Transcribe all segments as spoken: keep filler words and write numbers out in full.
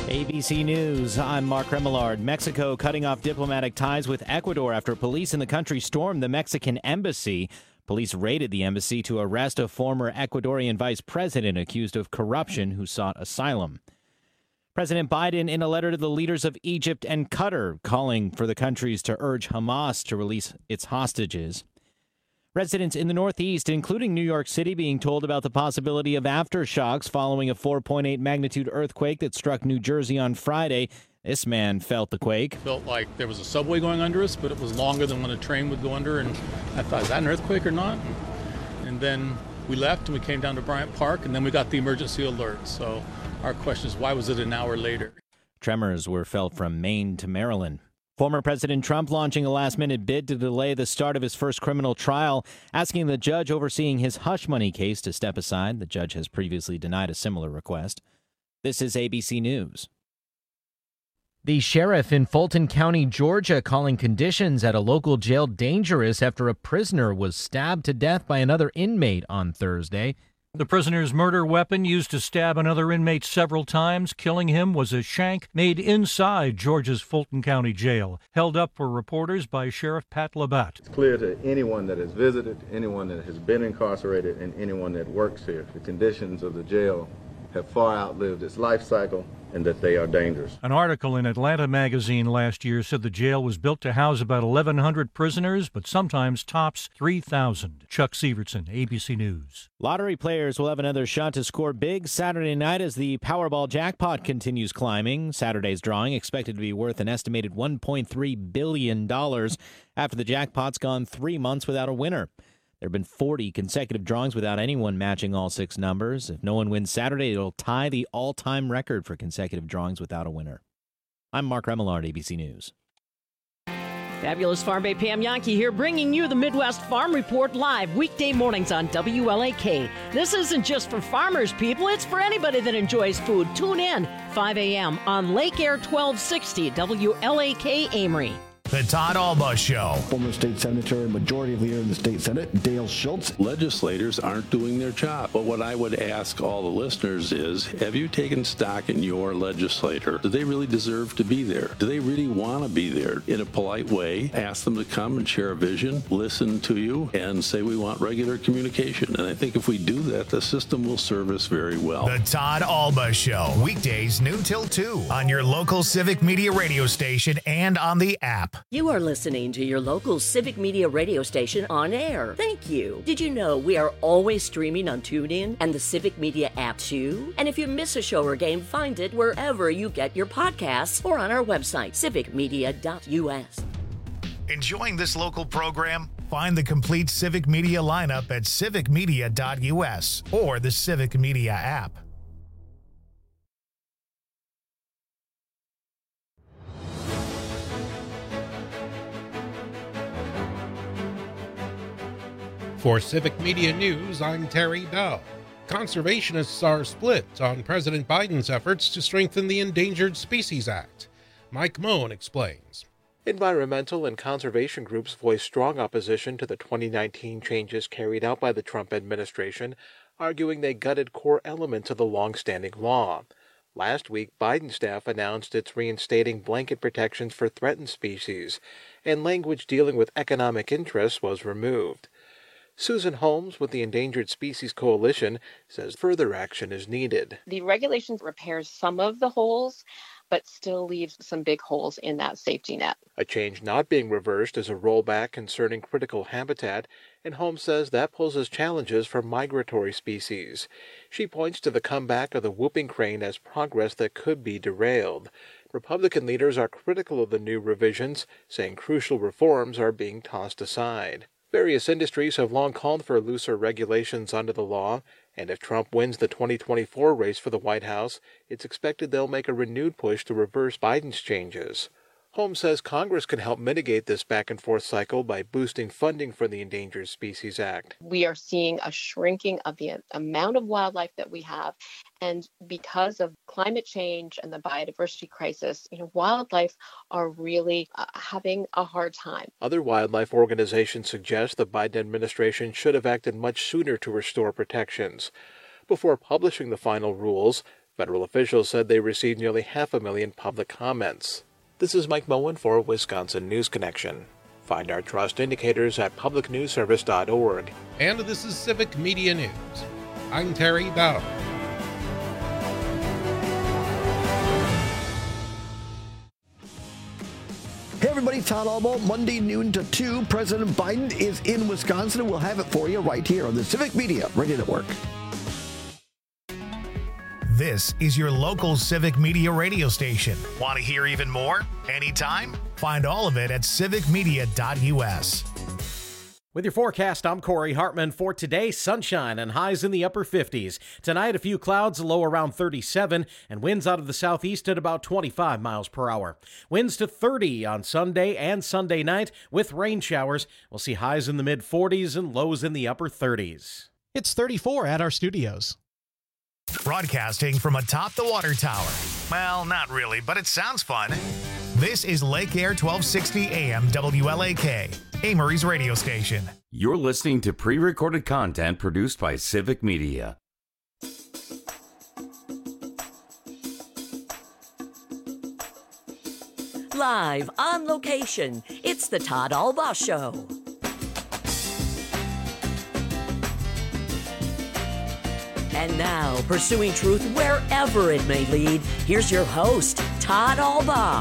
A B C News, I'm Mark Remillard. Mexico cutting off diplomatic ties with Ecuador after police in the country stormed the Mexican embassy. Police raided the embassy to arrest a former Ecuadorian vice president accused of corruption who sought asylum. President Biden in a letter to the leaders of Egypt and Qatar calling for the countries to urge Hamas to release its hostages. Residents in the Northeast, including New York City, being told about the possibility of aftershocks following a four point eight magnitude earthquake that struck New Jersey on Friday. This man felt the quake. Felt like there was a subway going under us, but it was longer than when a train would go under. And I thought, is that an earthquake or not? And then we left and we came down to Bryant Park, and then we got the emergency alert. So our question is, why was it an hour later? Tremors were felt from Maine to Maryland. Former President Trump launching a last-minute bid to delay the start of his first criminal trial, asking the judge overseeing his hush money case to step aside. The judge has previously denied a similar request. This is A B C News. The sheriff in Fulton County, Georgia, calling conditions at a local jail dangerous after a prisoner was stabbed to death by another inmate on Thursday. The prisoner's murder weapon used to stab another inmate several times. Killing him was a shank made inside Georgia's Fulton County Jail, held up for reporters by Sheriff Pat Labatt. It's clear to anyone that has visited, anyone that has been incarcerated, and anyone that works here, the conditions of the jail have far outlived its life cycle and that they are dangerous. An article in Atlanta magazine last year said the jail was built to house about eleven hundred prisoners, but sometimes tops three thousand. Chuck Severson, A B C News. Lottery players will have another shot to score big Saturday night as the Powerball jackpot continues climbing. Saturday's drawing expected to be worth an estimated one point three billion dollars after the jackpot's gone three months without a winner. There have been forty consecutive drawings without anyone matching all six numbers. If no one wins Saturday, it'll tie the all-time record for consecutive drawings without a winner. I'm Mark Remillard, A B C News. Fabulous Farm Bay Pam Yankee here, bringing you the Midwest Farm Report live weekday mornings on W L A K. This isn't just for farmers, people. It's for anybody that enjoys food. Tune in five a.m. on Lake Air twelve sixty W L A K Amory. The Todd Alba Show. Former state senator, majority leader in the state senate, Dale Schultz. Legislators aren't doing their job. But what I would ask all the listeners is, have you taken stock in your legislator? Do they really deserve to be there? Do they really want to be there? In a polite way, ask them to come and share a vision, listen to you, and say we want regular communication. And I think if we do that, the system will serve us very well. The Todd Alba Show. Weekdays noon till two on your local Civic Media radio station and on the app. You are listening to your local Civic Media radio station on air. Thank you. Did you know we are always streaming on TuneIn and the Civic Media app too? And if you miss a show or game, find it wherever you get your podcasts or on our website, civic media dot u s. Enjoying this local program? Find the complete Civic Media lineup at civic media dot u s or the Civic Media app. For Civic Media News, I'm Terry Bell. Conservationists are split on President Biden's efforts to strengthen the Endangered Species Act. Mike Moen explains. Environmental and conservation groups voiced strong opposition to the twenty nineteen changes carried out by the Trump administration, arguing they gutted core elements of the long-standing law. Last week, Biden staff announced it's reinstating blanket protections for threatened species, and language dealing with economic interests was removed. Susan Holmes with the Endangered Species Coalition says further action is needed. The regulations repairs some of the holes, but still leaves some big holes in that safety net. A change not being reversed is a rollback concerning critical habitat, and Holmes says that poses challenges for migratory species. She points to the comeback of the whooping crane as progress that could be derailed. Republican leaders are critical of the new revisions, saying crucial reforms are being tossed aside. Various industries have long called for looser regulations under the law, and if Trump wins the twenty twenty-four race for the White House, it's expected they'll make a renewed push to reverse Biden's changes. Holmes says Congress can help mitigate this back-and-forth cycle by boosting funding for the Endangered Species Act. We are seeing a shrinking of the amount of wildlife that we have, and because of climate change and the biodiversity crisis, you know, wildlife are really uh, having a hard time. Other wildlife organizations suggest the Biden administration should have acted much sooner to restore protections. Before publishing the final rules, Federal officials said they received nearly half a million public comments. This is Mike Moen for Wisconsin News Connection. Find our trust indicators at public news service dot org. And this is Civic Media News. I'm Terry Dow. Hey everybody, Todd Albo, Monday noon to two. President Biden is in Wisconsin, and we'll have it for you right here on the Civic Media Radio Network. This is your local Civic Media radio station. Want to hear even more? Anytime? Find all of it at civic media dot u s. With your forecast, I'm Corey Hartman. For today, sunshine and highs in the upper fifties. Tonight, a few clouds, a low around thirty-seven, and winds out of the southeast at about twenty-five miles per hour. Winds to thirty on Sunday and Sunday night with rain showers. We'll see highs in the mid forties and lows in the upper thirties. It's thirty-four at our studios. Broadcasting from atop the water tower. Well, not really, but it sounds fun. This is Lake Air twelve sixty A M W L A K, Amory's radio station. You're listening to pre-recorded content produced by Civic Media. Live on location, it's the Todd Alba Show. And now, pursuing truth wherever it may lead, here's your host, Todd Alba.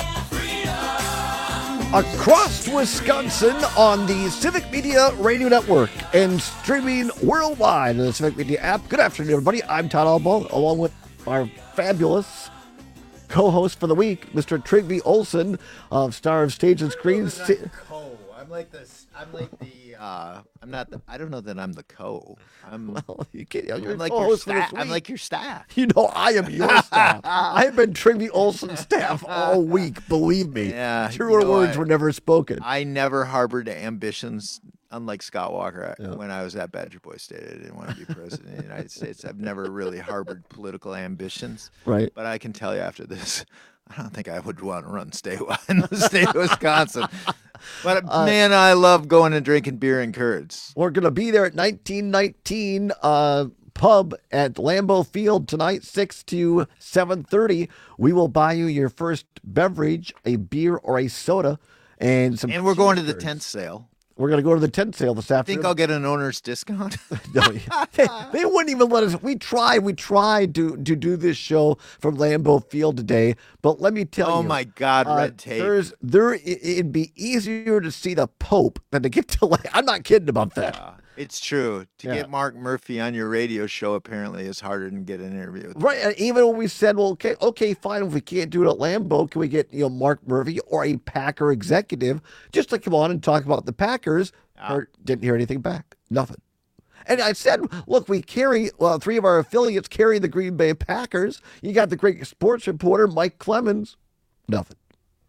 Across Wisconsin on the Civic Media Radio Network and streaming worldwide on the Civic Media app. Good afternoon, everybody. I'm Todd Alba, along with our fabulous co-host for the week, Mister Trygve Olsen, of Star of Stage and Screen. I'm the co. I'm like the. I'm like the. Uh, I'm not the. I don't know that I'm the co. I'm. Well, you can't, you're I'm like your staff. I'm like your staff. You know, I am your staff. I've been Trygve Olsen's staff all week. Believe me. Yeah. Truer you know, words I, were never spoken. I never harbored ambitions. Unlike Scott Walker, Yeah. when I was at Badger Boy State, I didn't want to be president of the United States. I've never really harbored political ambitions. Right. But I can tell you after this, I don't think I would want to run statewide in the state of Wisconsin. But Uh, man, I love going and drinking beer and curds. We're going to be there at nineteen nineteen uh, Pub at Lambeau Field tonight, six to seven thirty. We will buy you your first beverage, a beer or a soda, and some. And we're going to the t-shirts. tent sale. We're going to go to the tent sale this I afternoon. think I'll get an owner's discount. No, they, they wouldn't even let us. We tried. We tried to, to do this show from Lambeau Field today, but let me tell Oh, you. my God, uh, red tape. There's there. it- It'd be easier to see the Pope than to get to. Like, I'm not kidding about that. Yeah, it's true. To Yeah. get Mark Murphy on your radio show apparently is harder than get an interview. with Right, and even when we said, well, okay, okay, fine, if we can't do it at Lambeau, can we get, you know, Mark Murphy or a Packer executive just to come on and talk about the Packers? Or didn't hear anything back. Nothing. And I said, look, we carry, well, three of our affiliates carry the Green Bay Packers. You got the great sports reporter, Mike Clemens. Nothing.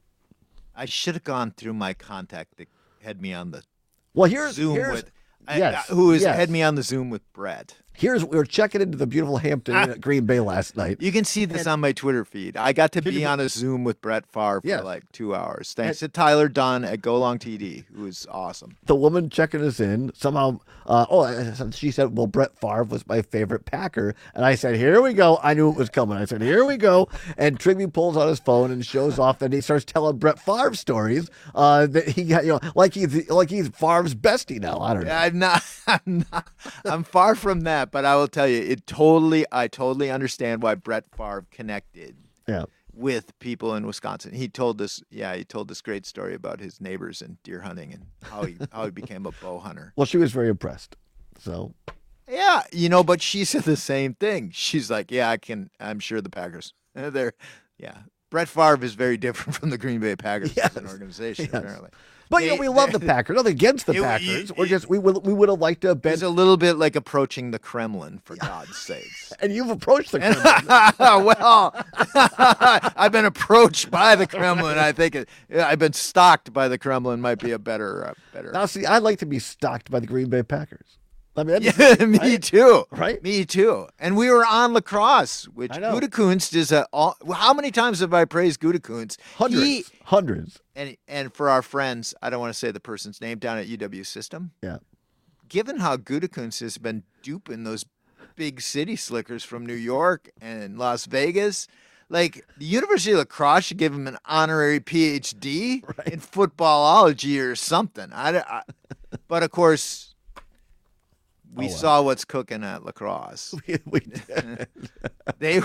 I should have gone through my contact that had me on the Well, here's, Zoom here's with, I- yes, uh, who is yes. had me on the Zoom with Brett. Here's, we were checking into the beautiful Hampton Inn at Green Bay last night. You can see this on my Twitter feed. I got to be on a Zoom with Brett Favre Yes. for like two hours. Thanks to Tyler Dunn at Go Long T D, who is awesome. The woman checking us in somehow, uh, oh, she said, well, Brett Favre was my favorite Packer. And I said, here we go. I knew it was coming. I said, here we go. And Trygve pulls out his phone and shows off that he starts telling Brett Favre stories uh, that he got, you know, like he's, like he's Favre's bestie now. I don't know. I'm not, I'm not, I'm far from that, but I will tell you, it totally, I totally understand why Brett Favre connected Yeah. with people in Wisconsin. He told this, yeah, he told this great story about his neighbors and deer hunting and how he, how he became a bow hunter. Well, she was very impressed. So, Yeah, you know, but she said the same thing. She's like, yeah, I can, I'm sure the Packers, they're, yeah. Brett Favre is very different from the Green Bay Packers Yes. as an organization, Yes. apparently. but you know, we love the Packers. Nothing against the It- Packers. it- We're just we would we would have liked to have been. It's a little bit like approaching the Kremlin, for God's sakes. And you've approached the Kremlin. Well, I've been approached by the Kremlin. I think it, I've been stalked by the Kremlin. Might be a better, uh, better. Now, see, I'd like to be stalked by the Green Bay Packers. I mean, that'd be- Yeah, me right? too. Right? Me too. And we were on lacrosse, which I know. Gutekunst is a. All, how many times have I praised Gutekunst? Hundreds. He, Hundreds. and and for our friends, I don't want to say the person's name down at U W System. Yeah. Given how Gutekunst has been duping those big city slickers from New York and Las Vegas. Like, the University of La Crosse should give him an honorary P H D right. in footballology or something. I, I, but, of course, we oh, wow. saw what's cooking at La Crosse. we, we did. they,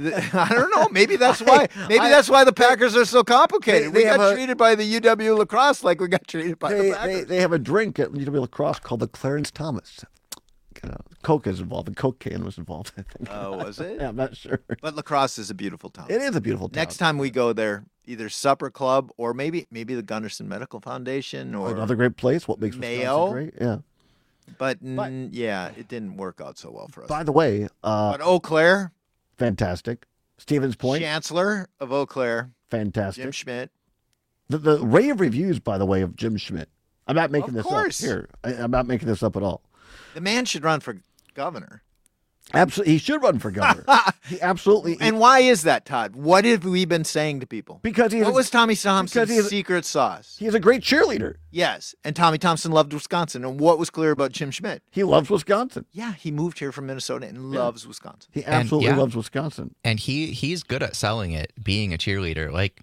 I don't know. Maybe that's why. Maybe I, that's why the Packers are so complicated. They, they we got a, treated by the U W La Crosse like we got treated by they, the Packers. They, they have a drink at U W La Crosse called the Clarence Thomas. You know, Coke is involved, and cocaine was involved, I think. Oh, was it? Yeah, I'm not sure. But La Crosse is a beautiful town. It is a beautiful town. Next time we go there, either Supper Club or maybe maybe the Gunderson Medical Foundation or another great place. What makes Mayo Wisconsin great? Yeah. But, but yeah, it didn't work out so well for us. By the way, uh, but Eau Claire, fantastic. Stevens Point, Chancellor of Eau Claire, fantastic. Jim Schmidt. The, the rave reviews, by the way, of Jim Schmidt. I'm not making of this course. up here. I, I'm not making this up at all. The man should run for governor. Absolutely, he should run for governor. he absolutely. And why is that, Todd? What have we been saying to people? Because he's what a, was Tommy Thompson's he's a, secret sauce? He's a great cheerleader. Yes, and Tommy Thompson loved Wisconsin. And what was clear about Jim Schmidt? He loves Wisconsin. Yeah, he moved here from Minnesota and yeah. loves Wisconsin. He absolutely and, yeah. loves Wisconsin. And he he's good at selling it, being a cheerleader. Like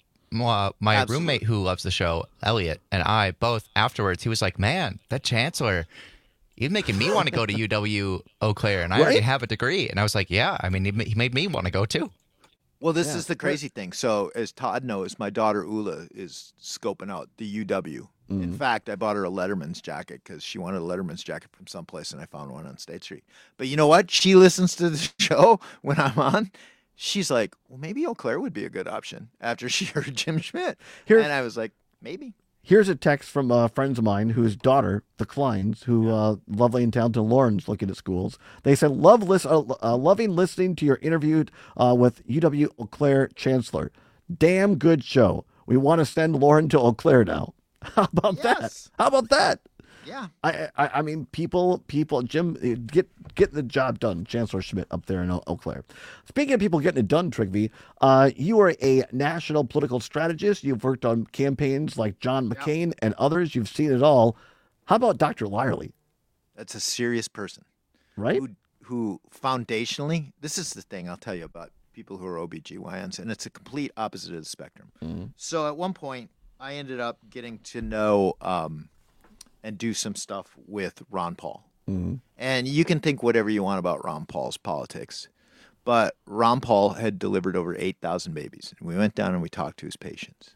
uh, my Absolutely. roommate who loves the show, Elliot, and I both afterwards, he was like, "Man, that chancellor." He's making me want to go to U W Eau Claire, and I right? already have a degree. And I was like, yeah, I mean, he made me want to go too. Well, this yeah. is the crazy thing. So as Todd knows, my daughter Ula is scoping out the U W. Mm. In fact, I bought her a Letterman's jacket because she wanted a Letterman's jacket from someplace, and I found one on State Street. But you know what? She listens to the show when I'm on. She's like, well, maybe Eau Claire would be a good option after she heard Jim Schmidt. Here, and I was like, maybe. Here's a text from uh, friends of mine whose daughter, the Kleins, who uh, lovely and talented Lauren's looking at schools. They said, Love lis- uh, uh, loving listening to your interview uh, with U W Eau Claire Chancellor. Damn good show. We want to send Lauren to Eau Claire now. How about yes. that? How about that? Yeah. I, I I mean, people, people, Jim, get get the job done. Chancellor Schmidt up there in Eau Claire. Speaking of people getting it done, Trigby, uh, you are a national political strategist. You've worked on campaigns like John McCain yep. and others. You've seen it all. How about Doctor Lyerly? That's a serious person. Right? Who, who foundationally, this is the thing I'll tell you about people who are O B G Y Ns, and it's a complete opposite of the spectrum. Mm-hmm. So at one point, I ended up getting to know... Um, and do some stuff with Ron Paul. Mm-hmm. And you can think whatever you want about Ron Paul's politics, but Ron Paul had delivered over eight thousand babies. And we went down and we talked to his patients.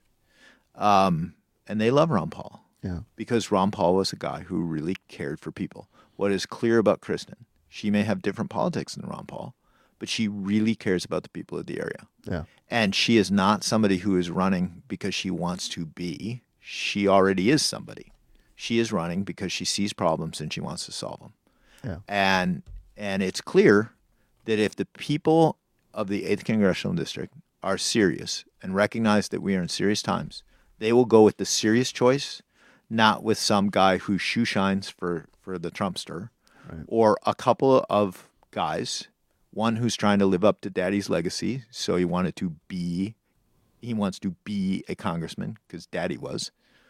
Um, and they love Ron Paul. Yeah. Because Ron Paul was a guy who really cared for people. What is clear about Kristen, she may have different politics than Ron Paul, but she really cares about the people of the area. Yeah. And she is not somebody who is running because she wants to be. She already is somebody. She is running because she sees problems and she wants to solve them. Yeah. And and it's clear that if the people of the eighth Congressional District are serious and recognize that we are in serious times, they will go with the serious choice, not with some guy who shoe shines for, for the Trumpster, right. or a couple of guys, one who's trying to live up to daddy's legacy, so he wanted to be, he wants to be a congressman because daddy was,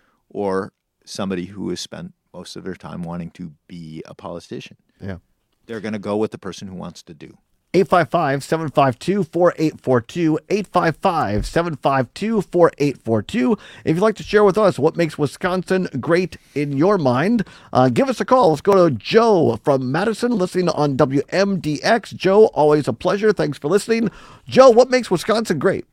or somebody who has spent most of their time wanting to be a politician. Yeah. They're going to go with the person who wants to do. eight five five, seven five two, four eight four two, eight five five, seven five two, four eight four two. If you'd like to share with us what makes Wisconsin great in your mind, uh, give us a call. Let's go to Joe from Madison, listening on W M D X. Joe, always a pleasure. Thanks for listening. Joe, what makes Wisconsin great?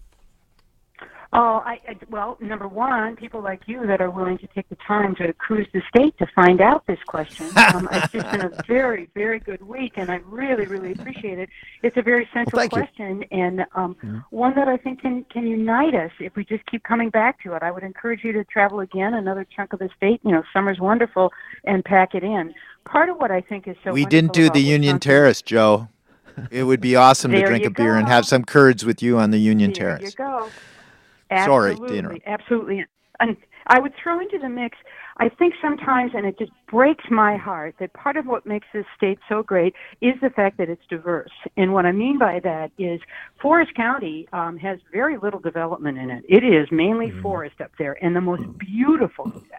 Oh, I, I, well, number one, people like you that are willing to take the time to cruise the state to find out this question. Um, it's just been a very, very good week, and I really, really appreciate it. It's a very central well, question, you. and um, yeah. one that I think can, can unite us if we just keep coming back to it. I would encourage you to travel again, another chunk of the state. You know, summer's wonderful, and pack it in. Part of what I think is so We didn't do the Union Terrace, Joe. It would be awesome to drink a go. beer and have some curds with you on the Union there Terrace. There you go. Sorry, Absolutely, absolutely. And I would throw into the mix, I think sometimes, and it just breaks my heart, that part of what makes this state so great is the fact that it's diverse. And what I mean by that is Forest County um, has very little development in it. It is mainly mm-hmm. forest up there, and the most beautiful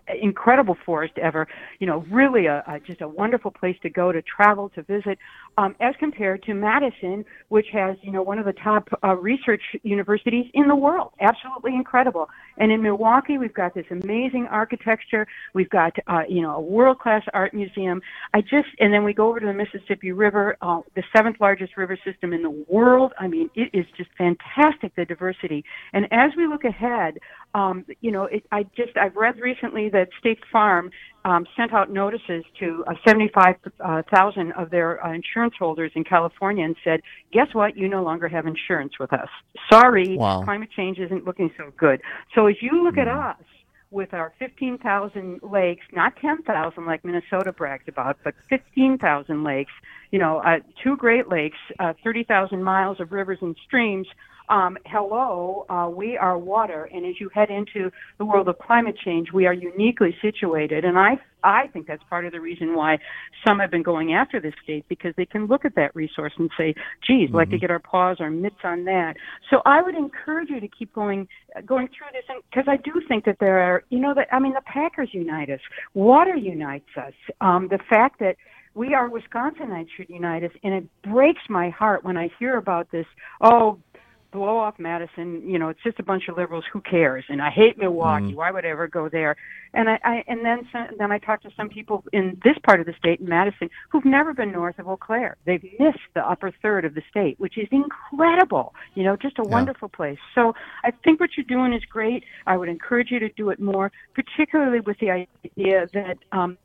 incredible forest ever. You know, really a, a just a wonderful place to go to travel, to visit, um, as compared to Madison, which has, you know, one of the top uh, research universities in the world. Absolutely incredible. And in Milwaukee, we've got this amazing architecture. We've got, uh, you know, a world-class art museum. I just, and then we go over to the Mississippi River, uh, the seventh largest river system in the world. I mean, it is just fantastic, the diversity. And as we look ahead, um, you know, it, I just, I've read recently that State Farm um, sent out notices to uh, seventy-five thousand of their uh, insurance holders in California and said, guess what? You no longer have insurance with us. Sorry, Wow. climate change isn't looking so good. So as you look mm. at us, with our fifteen thousand lakes, not ten thousand like Minnesota brags about, but fifteen thousand lakes, you know, uh, two Great Lakes, uh, thirty thousand miles of rivers and streams. Um, hello, uh, we are water, and as you head into the world of climate change, we are uniquely situated, and I I think that's part of the reason why some have been going after this state, because they can look at that resource and say, geez, mm-hmm. like to get our paws or mitts on that. So I would encourage you to keep going going through this, because I do think that there are, you know, that I mean, the Packers unite us, water unites us, um, the fact that we are Wisconsinites should unite us, and it breaks my heart when I hear about this, oh, blow off Madison, you know, it's just a bunch of liberals, who cares? And I hate Milwaukee, mm. why would I ever go there? And I, I and then some, then I talked to some people in this part of the state, in Madison, who've never been north of Eau Claire. They've missed the upper third of the state, which is incredible, you know, just a yeah. wonderful place. So I think what you're doing is great. I would encourage you to do it more, particularly with the idea that um,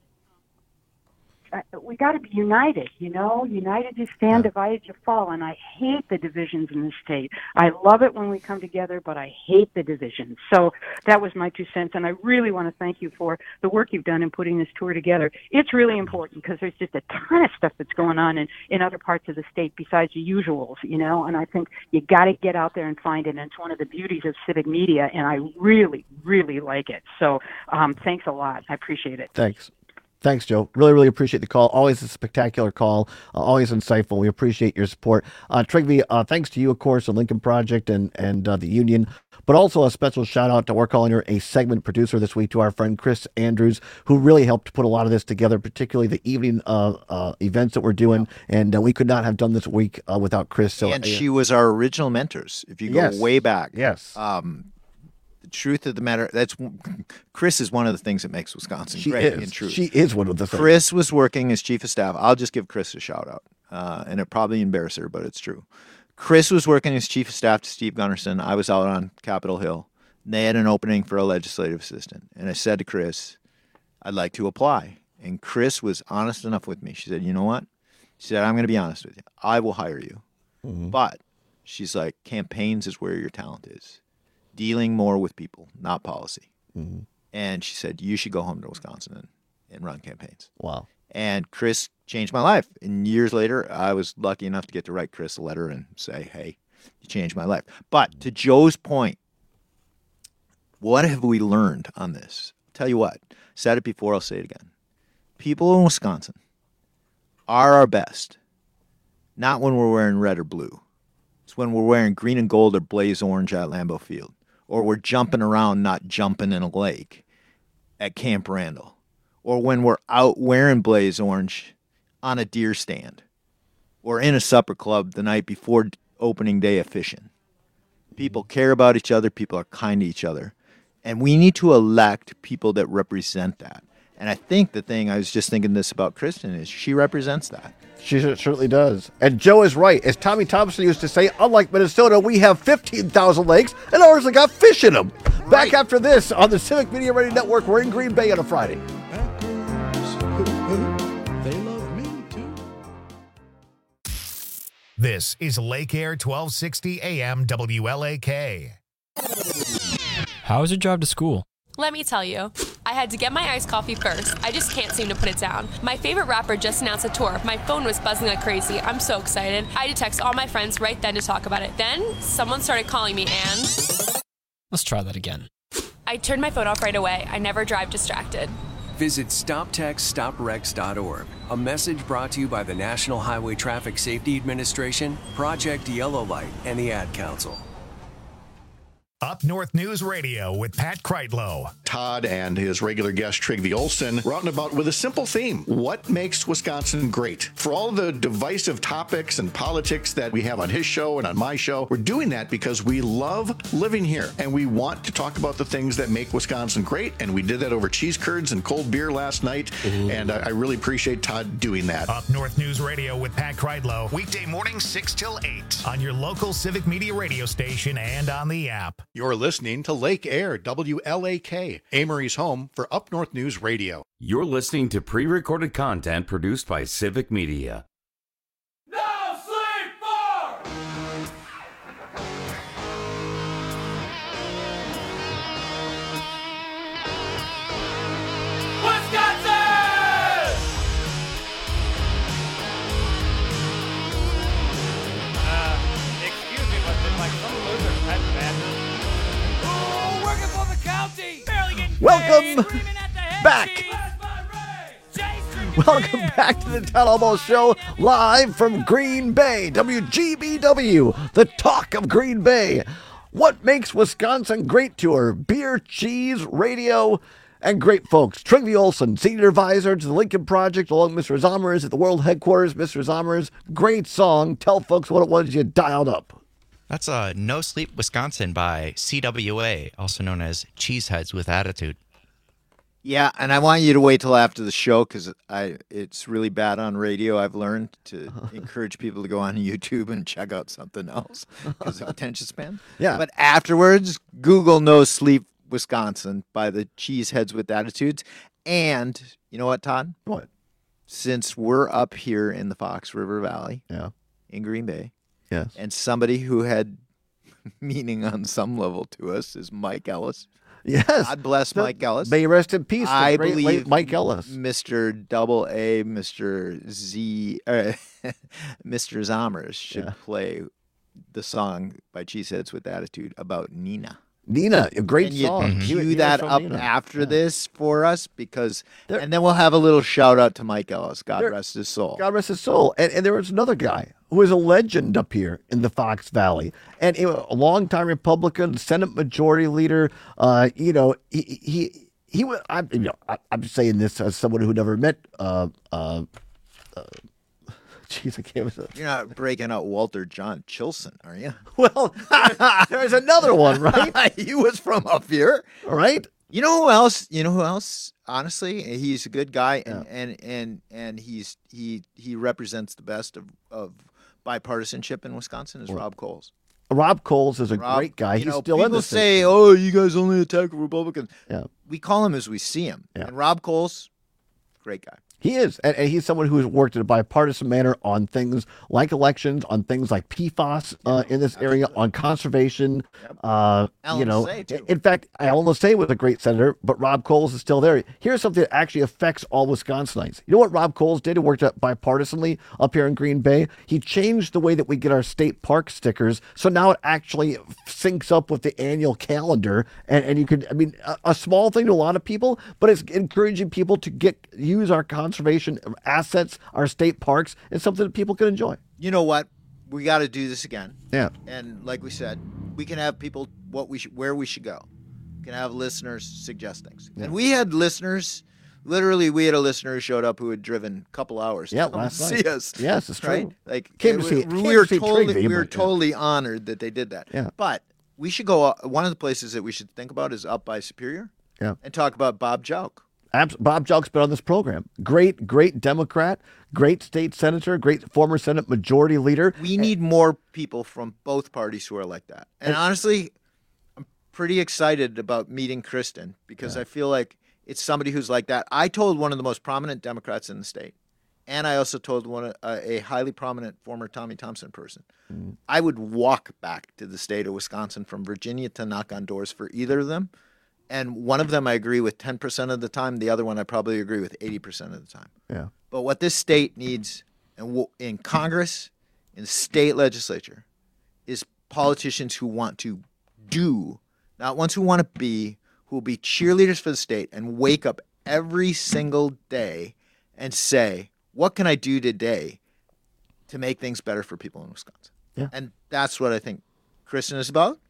we got to be united, you know, united you stand, yeah. divided you fall. And I hate the divisions in the state. I love it when we come together, but I hate the divisions. So that was my two cents. And I really want to thank you for the work you've done in putting this tour together. It's really important because there's just a ton of stuff that's going on in, in other parts of the state besides the usuals, you know, and I think you got to get out there and find it. And it's one of the beauties of civic media. And I really, really like it. So um, thanks a lot. I appreciate it. Thanks. Thanks, Joe. Really, really appreciate the call. Always a spectacular call. Uh, always insightful. We appreciate your support. Uh, Trygve, uh, thanks to you, of course, the Lincoln Project and, and uh, the Union, but also a special shout out to, we're calling her a segment producer this week, to our friend Chris Andrews, who really helped put a lot of this together, particularly the evening uh, uh, events that we're doing. And uh, we could not have done this week uh, without Chris. So, and uh, she was our original mentors, if you go yes. way back. Yes. Um, truth of the matter, that's Chris is one of the things that makes Wisconsin she great. Is. In truth, she is one of the things. Chris was working as chief of staff. I'll just give Chris a shout out, uh, and it probably embarrass her, but it's true. Chris was working as chief of staff to Steve Gunnarsson. I was out on Capitol Hill. They had an opening for a legislative assistant, and I said to Chris, "I'd like to apply." And Chris was honest enough with me. She said, "You know what?" She said, "I'm going to be honest with you. I will hire you, mm-hmm. but." She's like, "Campaigns is where your talent is. Dealing more with people, not policy." Mm-hmm. And she said, "You should go home to Wisconsin and, and run campaigns." Wow. And Chris changed my life. And years later, I was lucky enough to get to write Chris a letter and say, "Hey, you changed my life." But to Joe's point, what have we learned on this? I'll tell you what, said it before, I'll say it again. People in Wisconsin are our best, not when we're wearing red or blue. It's when we're wearing green and gold or blaze orange at Lambeau Field. Or we're jumping around, not jumping in a lake at Camp Randall. Or when we're out wearing blaze orange on a deer stand. Or in a supper club the night before opening day of fishing. People care about each other. People are kind to each other. And we need to elect people that represent that. And I think the thing, I was just thinking this about Kristen, is she represents that. She certainly does. And Joe is right. As Tommy Thompson used to say, unlike Minnesota, we have fifteen thousand lakes, and ours have got fish in them. Right. Back after this on the Civic Media Radio Network. We're in Green Bay on a Friday. They love me too. This is Lake Air twelve sixty A M W L A K. How was your drive to school? Let me tell you, I had to get my iced coffee first. I just can't seem to put it down. My favorite rapper just announced a tour. My phone was buzzing like crazy. I'm so excited. I had to text all my friends right then to talk about it. Then, someone started calling me and... Let's try that again. I turned my phone off right away. I never drive distracted. Visit stop text stop wrecks dot org. A message brought to you by the National Highway Traffic Safety Administration, Project Yellow Light, and the Ad Council. Up North News Radio with Pat Kreitlow. Todd and his regular guest Trygve Olsen were out and about with a simple theme. What makes Wisconsin great? For all the divisive topics and politics that we have on his show and on my show, we're doing that because we love living here and we want to talk about the things that make Wisconsin great. And we did that over cheese curds and cold beer last night. Ooh. And I, I really appreciate Todd doing that. Up North News Radio with Pat Kreitlow. Weekday mornings six till eight on your local Civic Media radio station and on the app. You're listening to Lake Air, W L A K, Amory's home for Up North News Radio. You're listening to pre-recorded content produced by Civic Media. No sleep for! Wisconsin! Uh, excuse me, but did like some lose their pet badger? Oh, working for the county! Barely getting Welcome back. Welcome back to the Todd Almost Show, live from Green Bay, W G B W, the talk of Green Bay. What makes Wisconsin great tour? Beer, cheese, radio, and great folks. Trygve Olsen, Senior Advisor to the Lincoln Project, along with Mister Zomers at the World Headquarters. Mister Zomers, great song. Tell folks what it was you dialed up. That's uh, No Sleep Wisconsin by C W A, also known as Cheeseheads with Attitude. Yeah, and I want you to wait till after the show because I it's really bad on radio. I've learned to encourage people to go on YouTube and check out something else because of attention span. Yeah. But afterwards, Google No Sleep Wisconsin by the Cheeseheads with Attitudes. And you know what, Todd? What? Since we're up here in the Fox River Valley, yeah, in Green Bay, yes, and somebody who had meaning on some level to us is Mike Ellis. Yes. God bless The- Mike Ellis. May he rest in peace, the I great believe late Mike Ellis. Mister Double A, Mister Z, uh, Mister Zomers should Yeah. play the song by Cheeseheads with Attitude about Nina. Nina, a great Can you song. cue Nina- Nina's that from up Nina. after this for us? Because, and then we'll have a little shout out to Mike Ellis. God There- rest his soul. God rest his soul. And, and there was another guy who was a legend up here in the Fox Valley, and he was a longtime Republican, Senate Majority Leader. Uh, you know, he he he was. I'm you know, I, I'm saying this as someone who never met. Uh, uh, uh, Jeez, I can't. You're not breaking out Walter John Chilson, are you? Well, there's another one, right? He was from up here, right? You know who else? You know who else? Honestly, he's a good guy, and and, and and he's he he represents the best of, of bipartisanship in Wisconsin. Is Rob Coles. Rob Coles is a Rob, great guy. you He's know, still in people the say, "Oh, you guys only attack Republicans." Yeah, we call him as we see him. Yeah. And Rob Coles, great guy. He is, and, and he's someone who has worked in a bipartisan manner on things like elections, on things like P FAS uh, in this area, on conservation. Uh, Alan you know, Lessay, too. in fact, Alan Lessay was a great senator, but Rob Coles is still there. Here's something that actually affects all Wisconsinites. You know what Rob Coles did? He worked up bipartisanly up here in Green Bay. He changed the way that we get our state park stickers, so now it actually syncs up with the annual calendar, and, and you could, I mean, a, a small thing to a lot of people, but it's encouraging people to get use our conservation assets, our state parks. It's something that people can enjoy. You know what? We got to do this again. Yeah. And like we said, we can have people what we should, where we should go. We can have listeners suggest things. Yeah. And we had listeners. Literally, we had a listener who showed up who had driven a couple hours. Yeah, to come last see night. us. Yes, it's true. Right? Like Came it to see- wa- came we to were see totally, Trygve, we were but, yeah. totally honored that they did that. Yeah. But we should go. Uh, one of the places that we should think about is up by Superior. Yeah. And talk about Bob Jouk. Abs- Bob Jouk's been on this program. Great, great Democrat, great state senator, great former Senate Majority Leader. We need more people from both parties who are like that. And, And- honestly, I'm pretty excited about meeting Kristen because I feel like it's somebody who's like that. I told one of the most prominent Democrats in the state, and I also told one of- uh, a highly prominent former Tommy Thompson person. Mm. I would walk back to the state of Wisconsin from Virginia to knock on doors for either of them. And one of them I agree with ten percent of the time. The other one I probably agree with eighty percent of the time. Yeah. But what this state needs and w- in Congress, in the state legislature, is politicians who want to do, not ones who want to be, who will be cheerleaders for the state and wake up every single day and say, what can I do today to make things better for people in Wisconsin? Yeah. And that's what I think Kristen is about.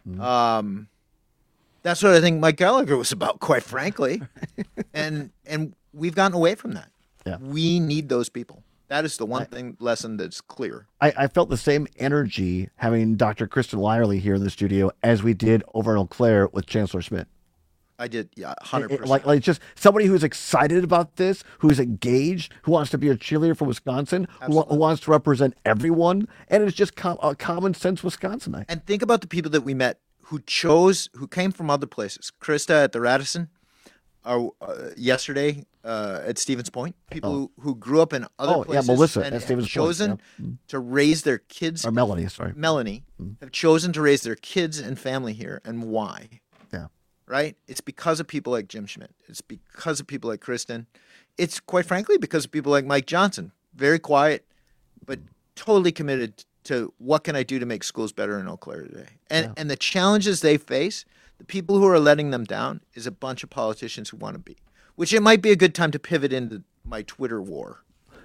Um, that's what I think Mike Gallagher was about, quite frankly. and and we've gotten away from that. Yeah. We need those people. That is the one I, thing lesson that's clear. I, I felt the same energy having Doctor Kristen Lyerly here in the studio as we did over in Eau Claire with Chancellor Schmidt. I did, yeah, one hundred percent. Like, like just somebody who's excited about this, who's engaged, who wants to be a cheerleader for Wisconsin, who, who wants to represent everyone, and it's just com- a common sense Wisconsinite. And think about the people that we met who chose, who came from other places. Krista at the Radisson, or uh, yesterday uh, at Stevens Point. People oh. who, who grew up in other oh, places yeah, Melissa and at have Stevens chosen Point, yeah. to raise their kids. Or Melanie, sorry. Melanie, mm. have chosen to raise their kids and family here. And why? Yeah. Right? It's because of people like Jim Schmidt. It's because of people like Kristen. It's quite frankly because of people like Mike Johnson. Very quiet, but totally committed to what can I do to make schools better in Eau Claire today. And, yeah. and the challenges they face, the people who are letting them down is a bunch of politicians who want to be. Which it might be a good time to pivot into my Twitter war.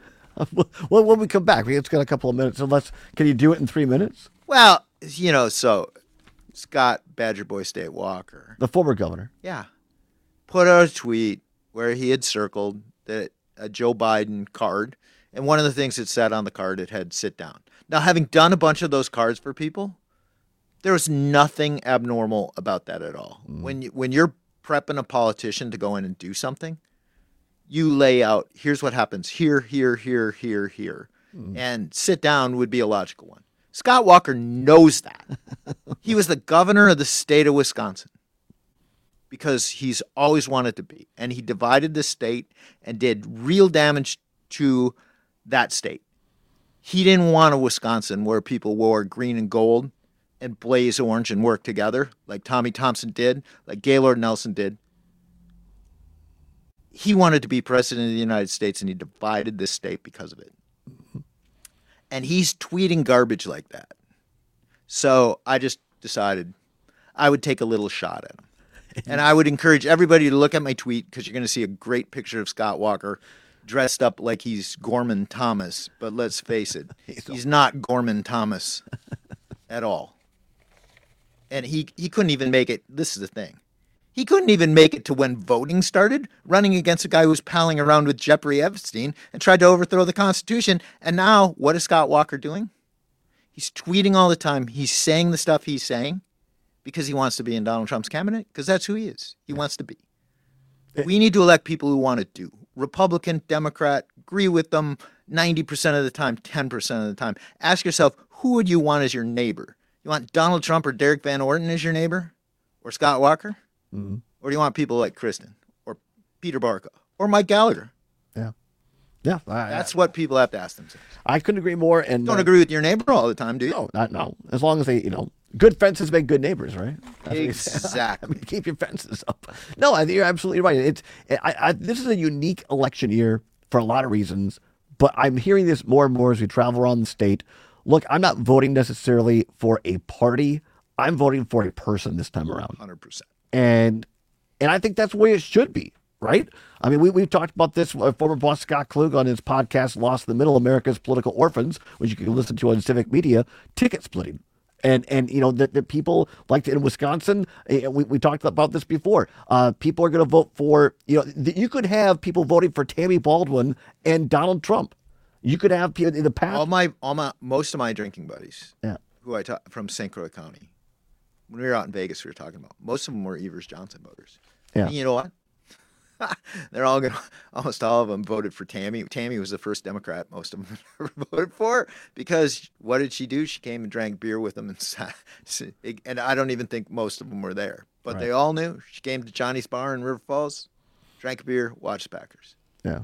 Well, when we come back, we just got a couple of minutes. So let's, can you do it in three minutes? Well, you know, so Scott Badger Boy State Walker, the former governor, yeah, put out a tweet where he had circled the a Joe Biden card, and one of the things it said on the card, it had "sit down." Now, having done a bunch of those cards for people, there was nothing abnormal about that at all. Mm. When you, when you're prepping a politician to go in and do something, you lay out, here's what happens here, here, here, here, here. Mm. And sit down would be a logical one. Scott Walker knows that. He was the governor of the state of Wisconsin because he's always wanted to be. And he divided the state and did real damage to that state. He didn't want a Wisconsin where people wore green and gold and blaze orange and work together like Tommy Thompson did, like Gaylord Nelson did. He wanted to be president of the United States, and he divided this state because of it. Mm-hmm. And he's tweeting garbage like that. So I just decided I would take a little shot at him. And I would encourage everybody to look at my tweet because you're going to see a great picture of Scott Walker dressed up like he's Gorman Thomas. But let's face it, he's not Gorman Thomas at all. And he, he couldn't even make it. This is the thing. He couldn't even make it to when voting started, running against a guy who was palling around with Jeffrey Epstein and tried to overthrow the Constitution. And now, what is Scott Walker doing? He's tweeting all the time. He's saying the stuff he's saying because he wants to be in Donald Trump's cabinet, because that's who he is. He wants to be. We need to elect people who want to do. Republican, Democrat, agree with them ninety percent of the time, ten percent of the time. Ask yourself, who would you want as your neighbor? You want Donald Trump or Derek Van Orton as your neighbor? Or Scott Walker? Mm-hmm. Or do you want people like Kristen? Or Peter Barca? Or Mike Gallagher? Yeah. Yeah. I, That's I, what people have to ask themselves. I couldn't agree more. And don't uh, agree with your neighbor all the time, do you? No, not, no. As long as they, you know, good fences make good neighbors, right? That's exactly. I mean, keep your fences up. No, I think you're absolutely right. It's I, I, this is a unique election year for a lot of reasons, but I'm hearing this more and more as we travel around the state. Look, I'm not voting necessarily for a party. I'm voting for a person this time around. one hundred percent. And and I think that's the way it should be, right? I mean, we, we've talked about this. Uh, former boss Scott Klug on his podcast, Lost in the Middle, America's Political Orphans, which you can listen to on Civic Media, ticket splitting. And, and you know, that, that people like to, in Wisconsin, uh, we, we talked about this before, uh, people are going to vote for, you know, th- you could have people voting for Tammy Baldwin and Donald Trump. You could have people in the past. All my, all my, most of my drinking buddies, yeah, who I talk from Saint Croix County, when we were out in Vegas, we were talking about, most of them were Evers Johnson voters. Yeah. And you know what? They're all going to, almost all of them voted for Tammy. Tammy was the first Democrat most of them ever voted for, because what did she do? She came and drank beer with them. And sat, and I don't even think most of them were there, but right. They all knew. She came to Johnny's Bar in River Falls, drank a beer, watched the Packers. Yeah.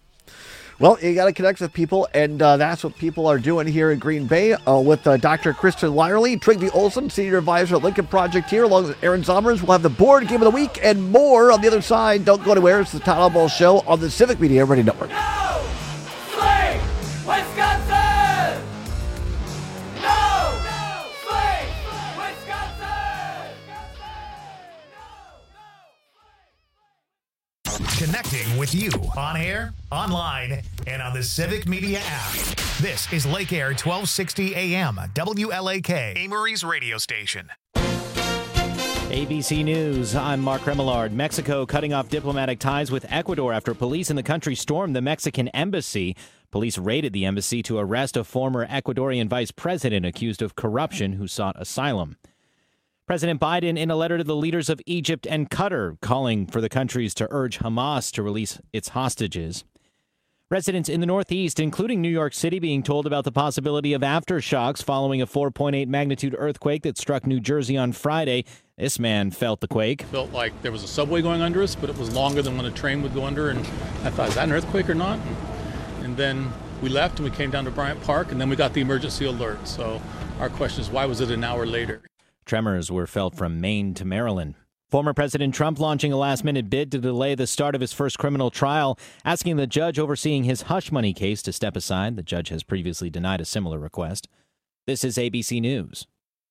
Well, you got to connect with people, and uh, that's what people are doing here in Green Bay uh, with uh, Doctor Kristen Lyerly, Trygve Olson, Senior Advisor at Lincoln Project here, along with Aaron Zomers. We'll have the board game of the week and more on the other side. Don't go anywhere. It's the Todd Ball Show on the Civic Media Radio Network. No! Slay! Wisconsin! No! No! Slay! Wisconsin! Connecting with you on air, online, and on the Civic Media app. This is Lake Air twelve sixty A M, W L A K, Amory's radio station. A B C News, I'm Mark Remillard. Mexico cutting off diplomatic ties with Ecuador after police in the country stormed the Mexican embassy. Police raided the embassy to arrest a former Ecuadorian vice president accused of corruption who sought asylum. President Biden in a letter to the leaders of Egypt and Qatar calling for the countries to urge Hamas to release its hostages. Residents in the Northeast, including New York City, being told about the possibility of aftershocks following a four point eight magnitude earthquake that struck New Jersey on Friday. This man felt the quake. Felt like there was a subway going under us, but it was longer than when a train would go under. And I thought, is that an earthquake or not? And, and then we left and we came down to Bryant Park, and then we got the emergency alert. So our question is, why was it an hour later? Tremors were felt from Maine to Maryland. Former President Trump launching a last-minute bid to delay the start of his first criminal trial, asking the judge overseeing his hush money case to step aside. The judge has previously denied a similar request. This is A B C News.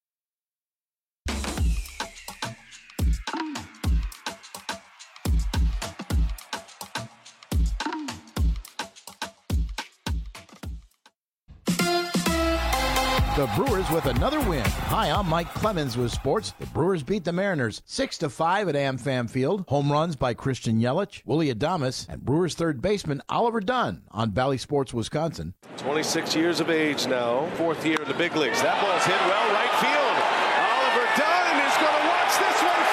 The Brewers with another win. Hi, I'm Mike Clemens with sports. The Brewers beat the Mariners six to five at AmFam Field. Home runs by Christian Yelich, Willie Adames, and Brewers third baseman Oliver Dunn on Bally Sports Wisconsin. twenty-six years of age now, fourth year in the big leagues. That ball's hit well right field. Oliver Dunn is going to watch this one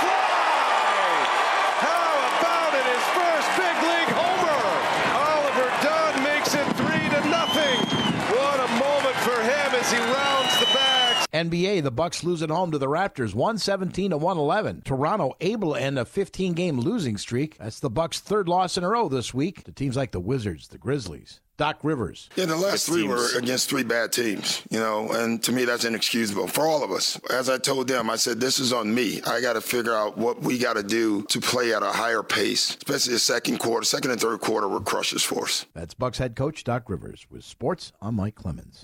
fly. How about it? His first big league homer. Oliver Dunn makes it three to nothing. What a moment for him as he rounds the bags. N B A, the Bucks lose at home to the Raptors, one seventeen to one eleven. Toronto able to end a fifteen-game losing streak. That's the Bucks' third loss in a row this week to teams like the Wizards, the Grizzlies. Doc Rivers. Yeah, the last three were against three bad teams, you know, and to me that's inexcusable for all of us. As I told them, I said, this is on me. I got to figure out what we got to do to play at a higher pace, especially the second quarter. Second and third quarter were crushers for us. That's Bucks head coach Doc Rivers. With sports, I'm Mike Clemens.